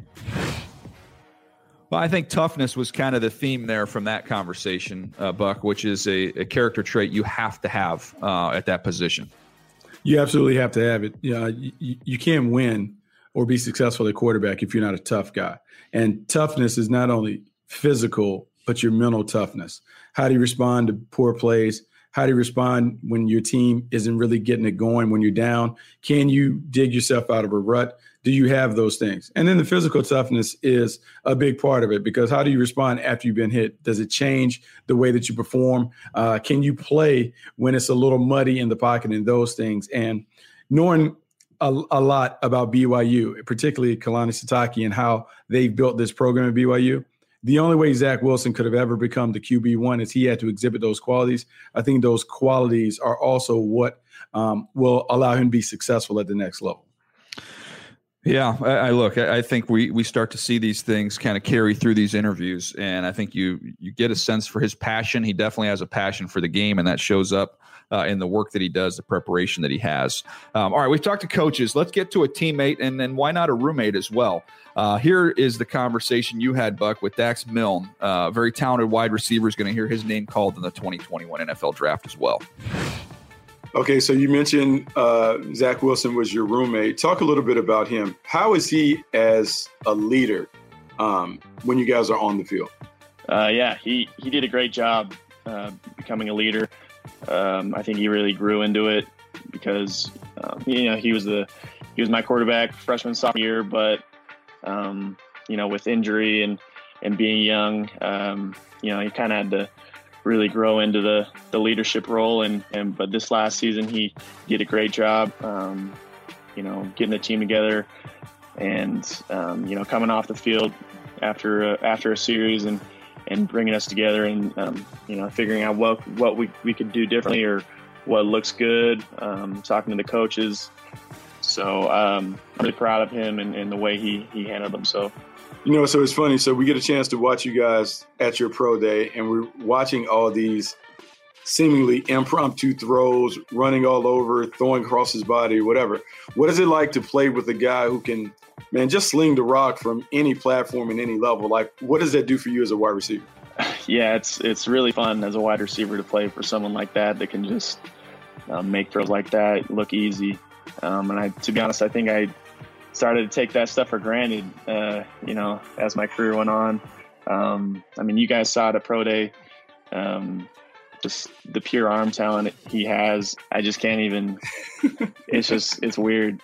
Well, I think toughness was kind of the theme there from that conversation, Buck, which is a character trait you have to have at that position. You absolutely have to have it. You can't win or be successful at quarterback if you're not a tough guy. And toughness is not only physical, but your mental toughness. How do you respond to poor plays? How do you respond when your team isn't really getting it going, when you're down? Can you dig yourself out of a rut? Do you have those things? And then the physical toughness is a big part of it, because how do you respond after you've been hit? Does it change the way that you perform? Can you play when it's a little muddy in the pocket and those things? And knowing a lot about BYU, particularly Kalani Sitake and how they've built this program at BYU, the only way Zach Wilson could have ever become the QB1 is he had to exhibit those qualities. I think those qualities are also what will allow him to be successful at the next level. Yeah, I think we start to see these things kind of carry through these interviews, and I think you get a sense for his passion. He definitely has a passion for the game, and that shows up in the work that he does, the preparation that he has. All right, we've talked to coaches. Let's get to a teammate, and then why not a roommate as well? Here is the conversation you had, Buck, with Dax Milne. Very talented wide receiver, is going to hear his name called in the 2021 NFL Draft as well. Okay, so you mentioned Zach Wilson was your roommate. Talk a little bit about him. How is he as a leader when you guys are on the field? Yeah, he did a great job becoming a leader. I think he really grew into it because he was my quarterback freshman, sophomore year, but with injury and being young, he kind of had to really grow into the leadership role, but this last season he did a great job, getting the team together and coming off the field after a series and bringing us together and figuring out what we could do differently or what looks good, talking to the coaches. So I'm really proud of him and the way he handled himself. So it's funny. So we get a chance to watch you guys at your pro day, and we're watching all these seemingly impromptu throws, running all over, throwing across his body, whatever. What is it like to play with a guy who can, just sling the rock from any platform and any level? Like, what does that do for you as a wide receiver? Yeah, it's really fun as a wide receiver to play for someone like that can just make throws like that look easy. To be honest, I think I started to take that stuff for granted, as my career went on. You guys saw it at Pro Day, just the pure arm talent he has. I just can't even, it's weird.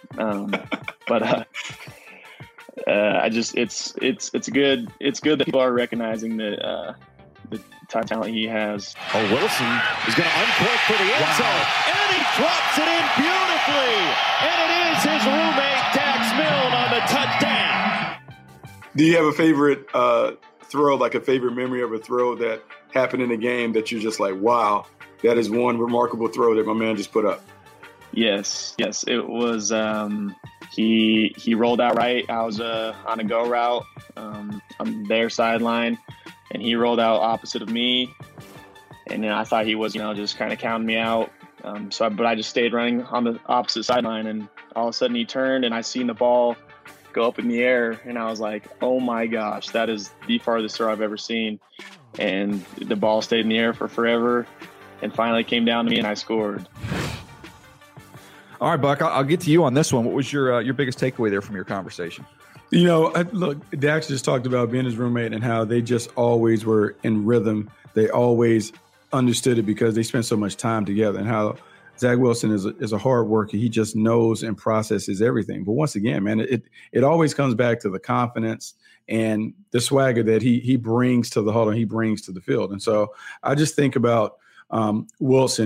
It's good that people are recognizing the type of talent he has. Oh, Wilson is going to uncork for the end zone, and he drops it in beautifully, and it is his roommate Dax Milne on the touchdown. Do you have a favorite throw, like a favorite memory of a throw that happened in a game that you're just like, wow, that is one remarkable throw that my man just put up? Yes, it was. He rolled out right. I was on a go route on their sideline, and he rolled out opposite of me. And I thought he was, just kind of counting me out. But I just stayed running on the opposite sideline, and all of a sudden he turned, and I seen the ball go up in the air, and I was like, oh my gosh, that is the farthest throw I've ever seen. And the ball stayed in the air for forever, and finally came down to me, and I scored. All right, Buck, I'll get to you on this one. What was your biggest takeaway there from your conversation? Look, Dax just talked about being his roommate and how they just always were in rhythm. They always understood it because they spent so much time together, and how Zach Wilson is a hard worker. He just knows and processes everything. But once again, man, it always comes back to the confidence and the swagger that he brings to the huddle and he brings to the field. And so I just think about Wilson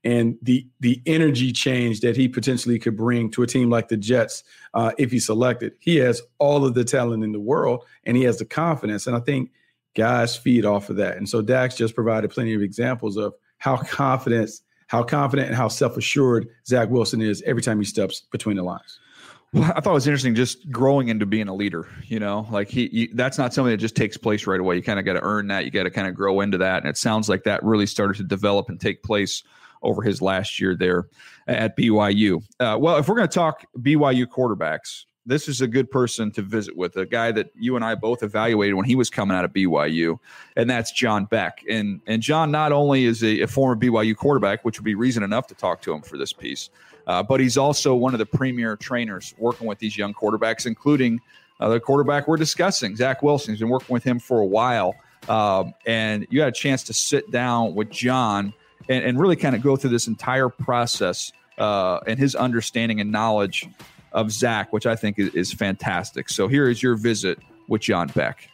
and the energy change that he potentially could bring to a team like the Jets if he's selected. He has all of the talent in the world, and he has the confidence. And I think guys feed off of that. And so Dak's just provided plenty of examples of how confident and how self-assured Zach Wilson is every time he steps between the lines. Well, I thought it was interesting just growing into being a leader, like that's not something that just takes place right away. You kind of got to earn that. You got to kind of grow into that. And it sounds like that really started to develop and take place over his last year there at BYU. Well, if we're going to talk BYU quarterbacks, this is a good person to visit with, a guy that you and I both evaluated when he was coming out of BYU, and that's John Beck. And John not only is a former BYU quarterback, which would be reason enough to talk to him for this piece, but he's also one of the premier trainers working with these young quarterbacks, including the quarterback we're discussing, Zach Wilson. He's been working with him for a while, and you had a chance to sit down with John and really kind of go through this entire process and his understanding and knowledge of Zach, which I think is fantastic. So here is your visit with John Beck.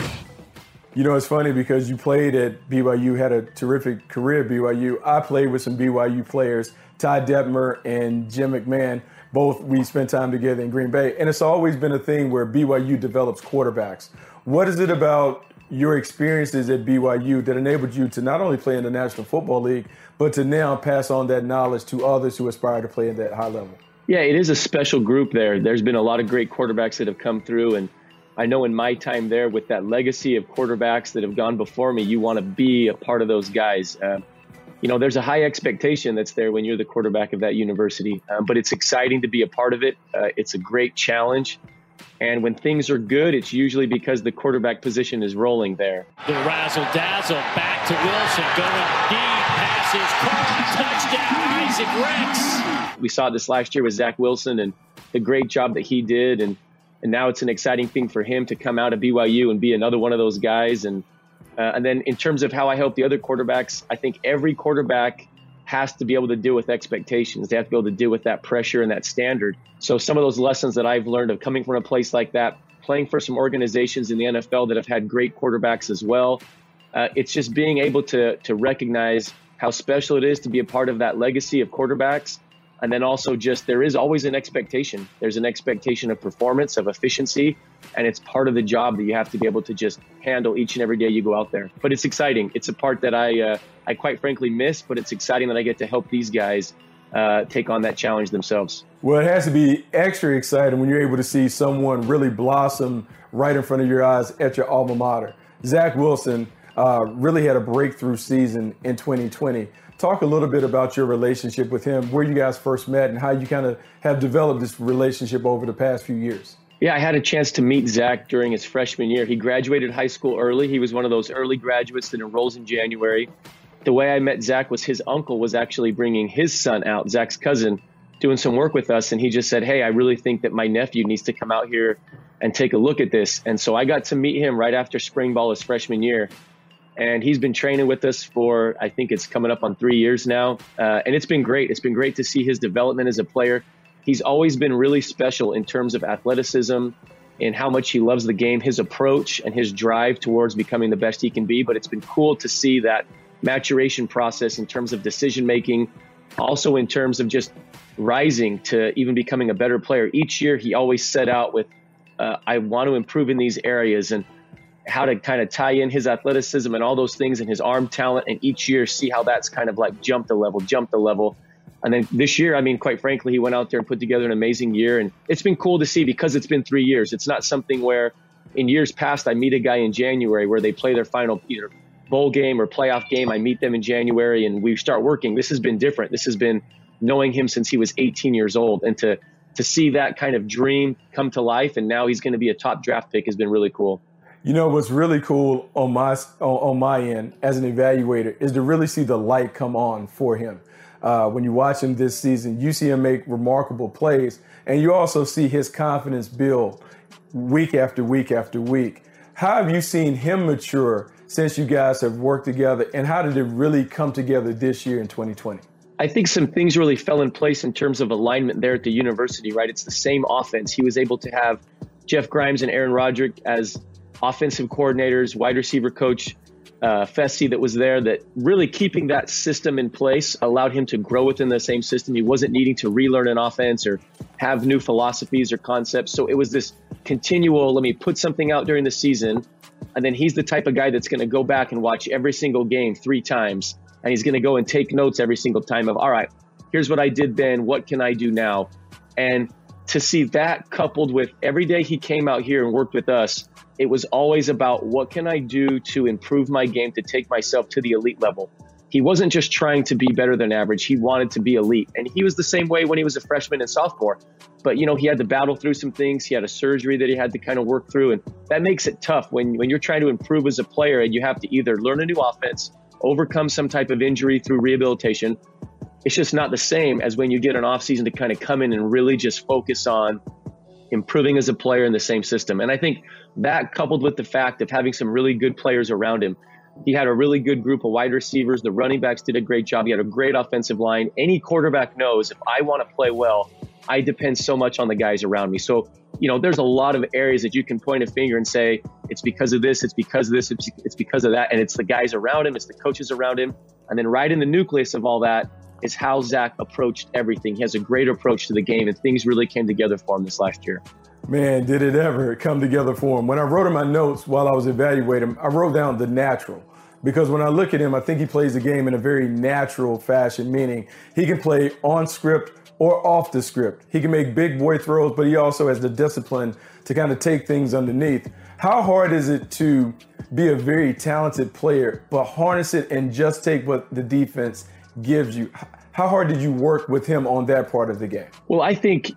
It's funny because you played at BYU, had a terrific career at BYU. I played with some BYU players, Ty Detmer and Jim McMahon. Both we spent time together in Green Bay. And it's always been a thing where BYU develops quarterbacks. What is it about your experiences at BYU that enabled you to not only play in the National Football League, but to now pass on that knowledge to others who aspire to play at that high level? Yeah, it is a special group there. There's been a lot of great quarterbacks that have come through. And I know in my time there with that legacy of quarterbacks that have gone before me, you want to be a part of those guys. There's a high expectation that's there when you're the quarterback of that university. But it's exciting to be a part of it. It's a great challenge. And when things are good, it's usually because the quarterback position is rolling there. The razzle-dazzle back to Wilson, going deep, passes, caught, touchdown, Isaac Rex. We saw this last year with Zach Wilson and the great job that he did. And now it's an exciting thing for him to come out of BYU and be another one of those guys. And then in terms of how I help the other quarterbacks, I think every quarterback has to be able to deal with expectations. They have to be able to deal with that pressure and that standard. So some of those lessons that I've learned of coming from a place like that, playing for some organizations in the NFL that have had great quarterbacks as well, it's just being able to recognize how special it is to be a part of that legacy of quarterbacks. And then also just there is always an expectation. There's an expectation of performance, of efficiency, and it's part of the job that you have to be able to just handle each and every day you go out there. But it's exciting. It's a part that I quite frankly miss, but it's exciting that I get to help these guys take on that challenge themselves. Well, it has to be extra exciting when you're able to see someone really blossom right in front of your eyes at your alma mater. Zach Wilson really had a breakthrough season in 2020. Talk a little bit about your relationship with him, where you guys first met, and how you kind of have developed this relationship over the past few years. Yeah, I had a chance to meet Zach during his freshman year. He graduated high school early. He was one of those early graduates that enrolls in January. The way I met Zach was his uncle was actually bringing his son out, Zach's cousin, doing some work with us. And he just said, hey, I really think that my nephew needs to come out here and take a look at this. And so I got to meet him right after spring ball his freshman year. And he's been training with us for, I think it's coming up on 3 years now. And it's been great. It's been great to see his development as a player. He's always been really special in terms of athleticism and how much he loves the game, his approach and his drive towards becoming the best he can be. But it's been cool to see that maturation process in terms of decision making, also in terms of just rising to even becoming a better player. Each year he always set out with, I want to improve in these areas, and how to kind of tie in his athleticism and all those things and his arm talent, and each year see how that's kind of like jumped a level. And then this year, I mean, quite frankly, he went out there and put together an amazing year. And it's been cool to see because it's been 3 years. It's not something where in years past, I meet a guy in January where they play their final either bowl game or playoff game. I meet them in January and we start working. This has been different. This has been knowing him since he was 18 years old. And to see that kind of dream come to life, and now he's going to be a top draft pick, has been really cool. You know, what's really cool on my end as an evaluator is to really see the light come on for him. When you watch him this season, you see him make remarkable plays, and you also see his confidence build week after week after week. How have you seen him mature since you guys have worked together, and how did it really come together this year in 2020? I think some things really fell in place in terms of alignment there at the university, right? It's the same offense. He was able to have Jeff Grimes and Aaron Roderick as offensive coordinators, wide receiver coach Fessy that was there, that really keeping that system in place allowed him to grow within the same system. He wasn't needing to relearn an offense or have new philosophies or concepts. So it was this continual, let me put something out during the season. And then he's the type of guy that's going to go back and watch every single game 3 times. And he's going to go and take notes every single time of, all right, here's what I did then. What can I do now? And to see that coupled with every day he came out here and worked with us, it was always about what can I do to improve my game, to take myself to the elite level. He wasn't just trying to be better than average. He wanted to be elite. And he was the same way when he was a freshman and sophomore. But, he had to battle through some things. He had a surgery that he had to kind of work through. And that makes it tough when you're trying to improve as a player and you have to either learn a new offense, overcome some type of injury through rehabilitation. It's just not the same as when you get an offseason to kind of come in and really just focus on improving as a player in the same system. And I think that, coupled with the fact of having some really good players around him, he had a really good group of wide receivers. The running backs did a great job. He had a great offensive line. Any quarterback knows if I want to play well, I depend so much on the guys around me. So, there's a lot of areas that you can point a finger and say, it's because of this, it's because of this, it's because of that. And it's the guys around him, it's the coaches around him. And then right in the nucleus of all that is how Zach approached everything. He has a great approach to the game, and things really came together for him this last year. Man, did it ever come together for him. When I wrote in my notes while I was evaluating him, I wrote down the natural. Because when I look at him, I think he plays the game in a very natural fashion, meaning he can play on script or off the script. He can make big boy throws, but he also has the discipline to kind of take things underneath. How hard is it to be a very talented player, but harness it and just take what the defense gives you? How hard did you work with him on that part of the game? Well, I think,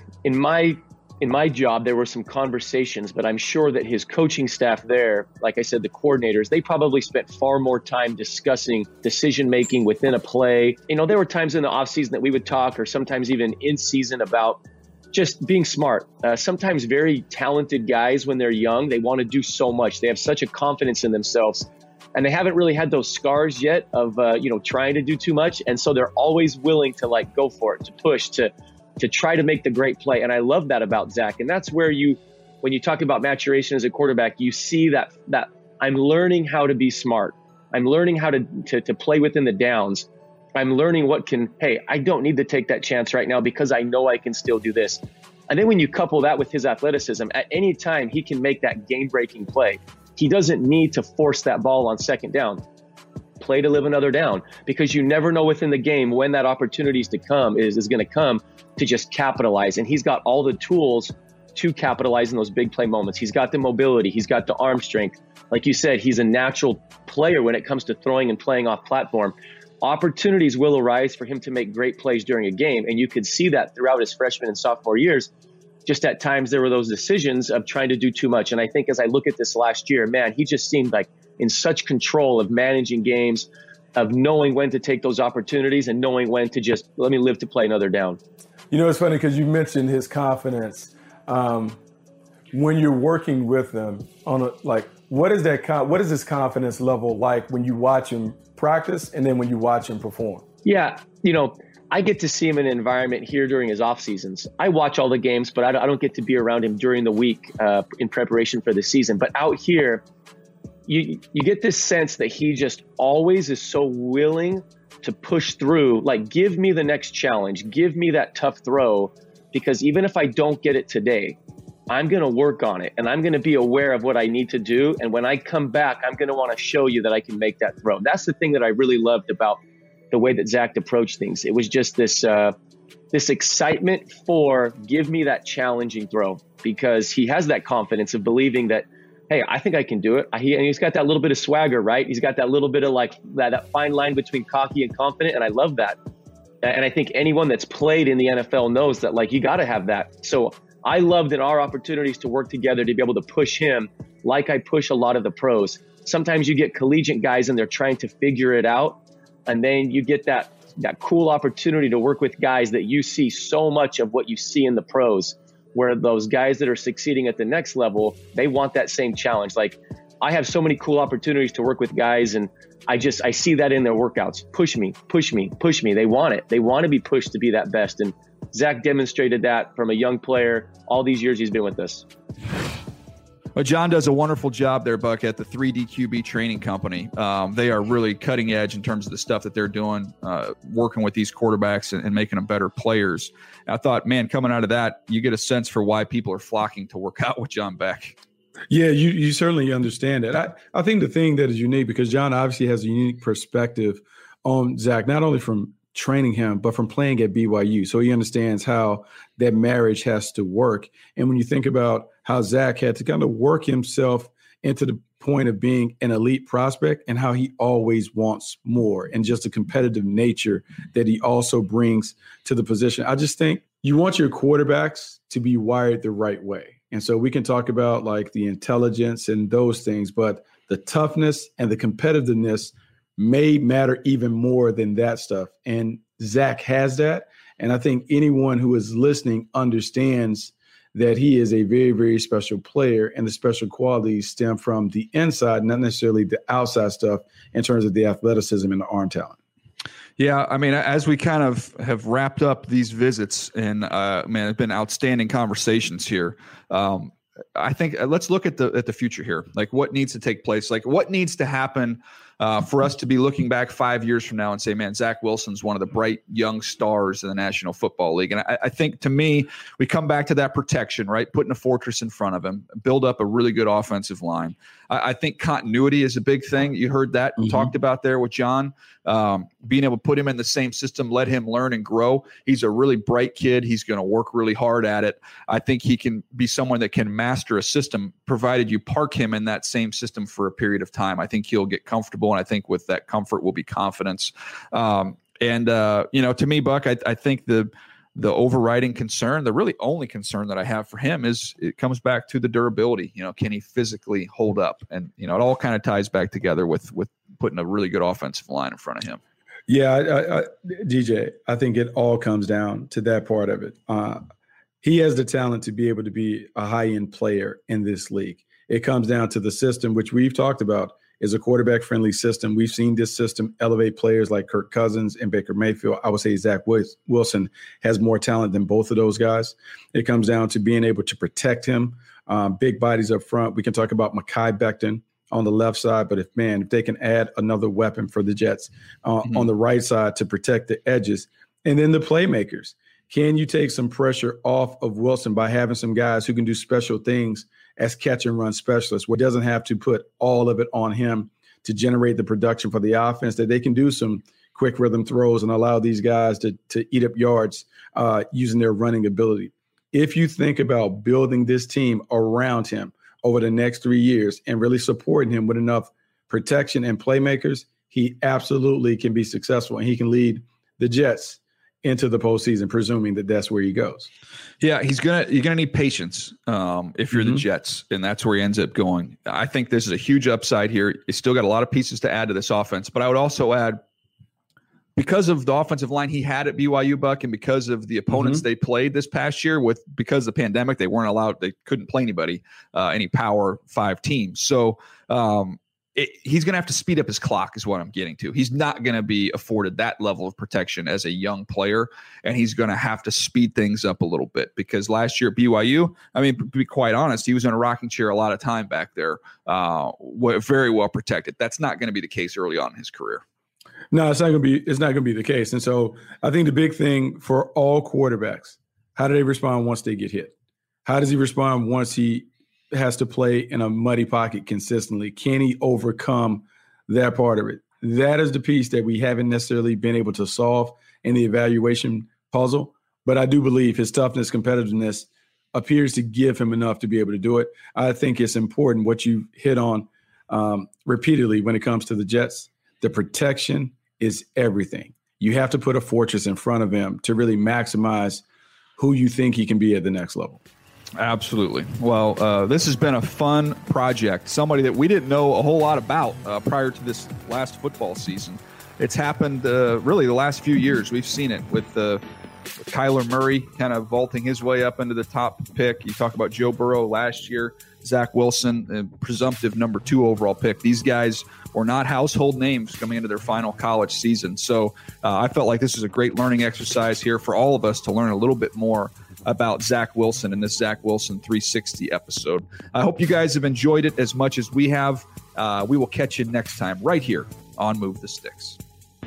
in my job, there were some conversations, but I'm sure that his coaching staff there, like I said, the coordinators, they probably spent far more time discussing decision-making within a play. There were times in the offseason that we would talk, or sometimes even in season, about just being smart. Sometimes very talented guys, when they're young, they want to do so much. They have such a confidence in themselves, and they haven't really had those scars yet of, trying to do too much. And so they're always willing to go for it, to push, to try to make the great play. And I love that about Zach. And that's where when you talk about maturation as a quarterback, you see that I'm learning how to be smart. I'm learning how to play within the downs. I'm learning I don't need to take that chance right now because I know I can still do this. And then when you couple that with his athleticism, at any time he can make that game-breaking play. He doesn't need to force that ball on second down. Play to live another down, because you never know within the game when that opportunity is going to come to just capitalize. And he's got all the tools to capitalize in those big play moments. He's got the mobility. He's got the arm strength. Like you said, he's a natural player when it comes to throwing and playing off platform. Opportunities will arise for him to make great plays during a game. And you could see that throughout his freshman and sophomore years. Just at times there were those decisions of trying to do too much. And I think as I look at this last year, man, he just seemed like in such control of managing games, of knowing when to take those opportunities and knowing when to just let me live to play another down. It's funny because you mentioned his confidence. When you're working with him what is his confidence level like when you watch him practice and then when you watch him perform? Yeah. I get to see him in an environment here during his off seasons. I watch all the games, but I don't get to be around him during the week in preparation for the season. But out here, you get this sense that he just always is so willing to push through, give me the next challenge, give me that tough throw, because even if I don't get it today, I'm going to work on it and I'm going to be aware of what I need to do. And when I come back, I'm going to want to show you that I can make that throw. That's the thing that I really loved about the way that Zach approached things. It was just this excitement for give me that challenging throw, because he has that confidence of believing that, hey, I think I can do it. And he's got that little bit of swagger, right? He's got that little bit of that fine line between cocky and confident. And I love that. And I think anyone that's played in the NFL knows that you got to have that. So I loved in our opportunities to work together to be able to push him like I push a lot of the pros. Sometimes you get collegiate guys and they're trying to figure it out. And then you get that cool opportunity to work with guys that you see so much of what you see in the pros, where those guys that are succeeding at the next level, they want that same challenge. I have so many cool opportunities to work with guys, and I see that in their workouts. Push me, push me, push me. They want it. They want to be pushed to be that best. And Zach demonstrated that from a young player all these years he's been with us. Well, John does a wonderful job there, Buck, at the 3D QB training company. They are really cutting edge in terms of the stuff that they're doing, working with these quarterbacks and making them better players. I thought, man, coming out of that, you get a sense for why people are flocking to work out with John Beck. Yeah, you certainly understand it. I think the thing that is unique, because John obviously has a unique perspective on Zach, not only from training him, but from playing at BYU. So he understands how that marriage has to work. And when you think about how Zach had to kind of work himself into the point of being an elite prospect and how he always wants more and just the competitive nature that he also brings to the position. I just think you want your quarterbacks to be wired the right way. And so we can talk about like the intelligence and those things, but the toughness and the competitiveness may matter even more than that stuff. And Zach has that. And I think anyone who is listening understands that he is a very, very special player, and the special qualities stem from the inside, not necessarily the outside stuff in terms of the athleticism and the arm talent. Yeah, I mean, as we kind of have wrapped up these visits, and man, it's been outstanding conversations here. I think let's look at the future here. Like, what needs to take place? Like, what needs to happen for us to be looking back 5 years from now and say, man, Zach Wilson's one of the bright young stars in the National Football League. And I think, to me, we come back to that protection, right? Putting a fortress in front of him, build up a really good offensive line. I think continuity is a big thing. You heard that talked about there with John. Being able to put him in the same system, let him learn and grow. He's a really bright kid. He's going to work really hard at it. I think he can be someone that can master a system, provided you park him in that same system for a period of time. I think he'll get comfortable, and I think with that comfort will be confidence. To me, Buck, I think the overriding concern, the really only concern that I have for him is it comes back to the durability. Can he physically hold up? And, it all kind of ties back together with putting a really good offensive line in front of him. Yeah, DJ, I think it all comes down to that part of it. He has the talent to be able to be a high-end player in this league. It comes down to the system, which we've talked about, is a quarterback-friendly system. We've seen this system elevate players like Kirk Cousins and Baker Mayfield. I would say Zach Wilson has more talent than both of those guys. It comes down to being able to protect him, big bodies up front. We can talk about Mekhi Becton on the left side, but if they can add another weapon for the Jets on the right side to protect the edges. And then the playmakers. Can you take some pressure off of Wilson by having some guys who can do special things as catch and run specialists, where it doesn't have to put all of it on him to generate the production for the offense, that they can do some quick rhythm throws and allow these guys to eat up yards using their running ability. If you think about building this team around him over the next 3 years and really supporting him with enough protection and playmakers, he absolutely can be successful, and he can lead the Jets into the postseason, presuming that that's where he goes. Yeah, you're gonna need patience if you're the Jets, and that's where he ends up going. I think this is a huge upside here. He's still got a lot of pieces to add to this offense, but I would also add, because of the offensive line he had at BYU, Buck, and because of the opponents they played this past year, because of the pandemic, they couldn't play anybody, any Power 5 teams. So he's going to have to speed up his clock is what I'm getting to. He's not going to be afforded that level of protection as a young player, and he's going to have to speed things up a little bit, because last year at BYU, I mean, to be quite honest, he was in a rocking chair a lot of time back there, very well protected. That's not going to be the case early on in his career. No, it's not going to be the case. And so I think the big thing for all quarterbacks, how do they respond once they get hit? How does he respond once he has to play in a muddy pocket consistently? Can he overcome that part of it? That is the piece that we haven't necessarily been able to solve in the evaluation puzzle. But I do believe his toughness, competitiveness appears to give him enough to be able to do it. I think it's important what you hit on repeatedly when it comes to the Jets. The protection is everything. You have to put a fortress in front of him to really maximize who you think he can be at the next level. Absolutely. Well, this has been a fun project, somebody that we didn't know a whole lot about prior to this last football season. It's happened really the last few years. We've seen it with Kyler Murray kind of vaulting his way up into the top pick. You talk about Joe Burrow last year, Zach Wilson, presumptive number 2 overall pick. These guys were not household names coming into their final college season. So I felt like this was a great learning exercise here for all of us to learn a little bit more about Zach Wilson in this Zach Wilson 360 episode. I hope you guys have enjoyed it as much as we have. We will catch you next time right here on Move the Sticks.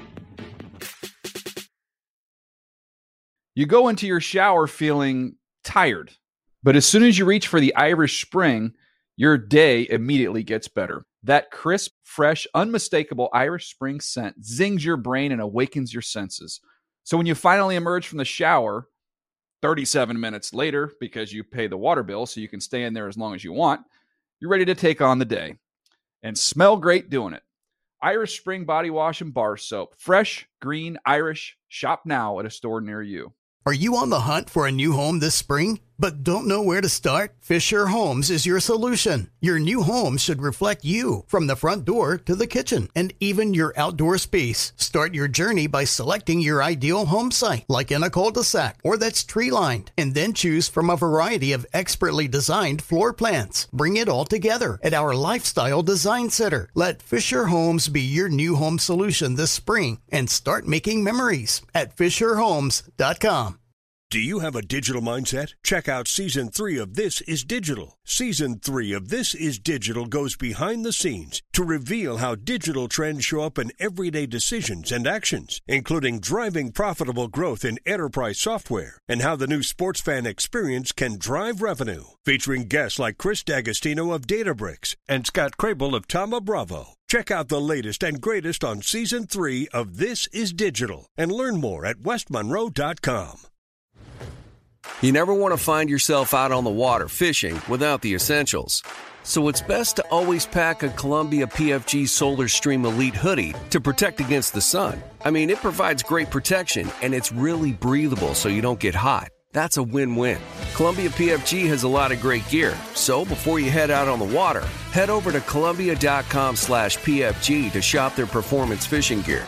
You go into your shower feeling tired, but as soon as you reach for the Irish Spring, your day immediately gets better. That crisp, fresh, unmistakable Irish Spring scent zings your brain and awakens your senses. So when you finally emerge from the shower 37 minutes later, because you pay the water bill so you can stay in there as long as you want, you're ready to take on the day and smell great doing it. Irish Spring Body Wash and Bar Soap. Fresh, green, Irish. Shop now at a store near you. Are you on the hunt for a new home this spring, but don't know where to start? Fisher Homes is your solution. Your new home should reflect you, from the front door to the kitchen and even your outdoor space. Start your journey by selecting your ideal home site, like in a cul-de-sac or that's tree-lined, and then choose from a variety of expertly designed floor plans. Bring it all together at our Lifestyle Design Center. Let Fisher Homes be your new home solution this spring and start making memories at FisherHomes.com. Do you have a digital mindset? Check out Season 3 of This Is Digital. Season 3 of This Is Digital goes behind the scenes to reveal how digital trends show up in everyday decisions and actions, including driving profitable growth in enterprise software and how the new sports fan experience can drive revenue. Featuring guests like Chris D'Agostino of Databricks and Scott Crable of Tama Bravo. Check out the latest and greatest on Season 3 of This Is Digital and learn more at westmonroe.com. You never want to find yourself out on the water fishing without the essentials. So it's best to always pack a Columbia PFG Solar Stream Elite hoodie to protect against the sun. I mean, it provides great protection and it's really breathable so you don't get hot. That's a win-win. Columbia PFG has a lot of great gear. So before you head out on the water, head over to Columbia.com/PFG to shop their performance fishing gear.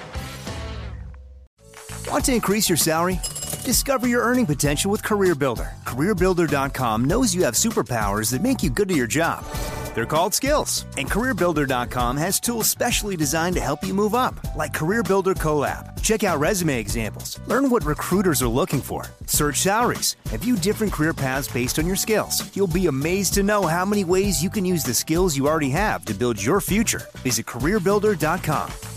Want to increase your salary? Discover your earning potential with CareerBuilder. CareerBuilder.com knows you have superpowers that make you good at your job. They're called skills. And CareerBuilder.com has tools specially designed to help you move up, like CareerBuilder Collab. Check out resume examples. Learn what recruiters are looking for. Search salaries. And view different career paths based on your skills. You'll be amazed to know how many ways you can use the skills you already have to build your future. Visit CareerBuilder.com.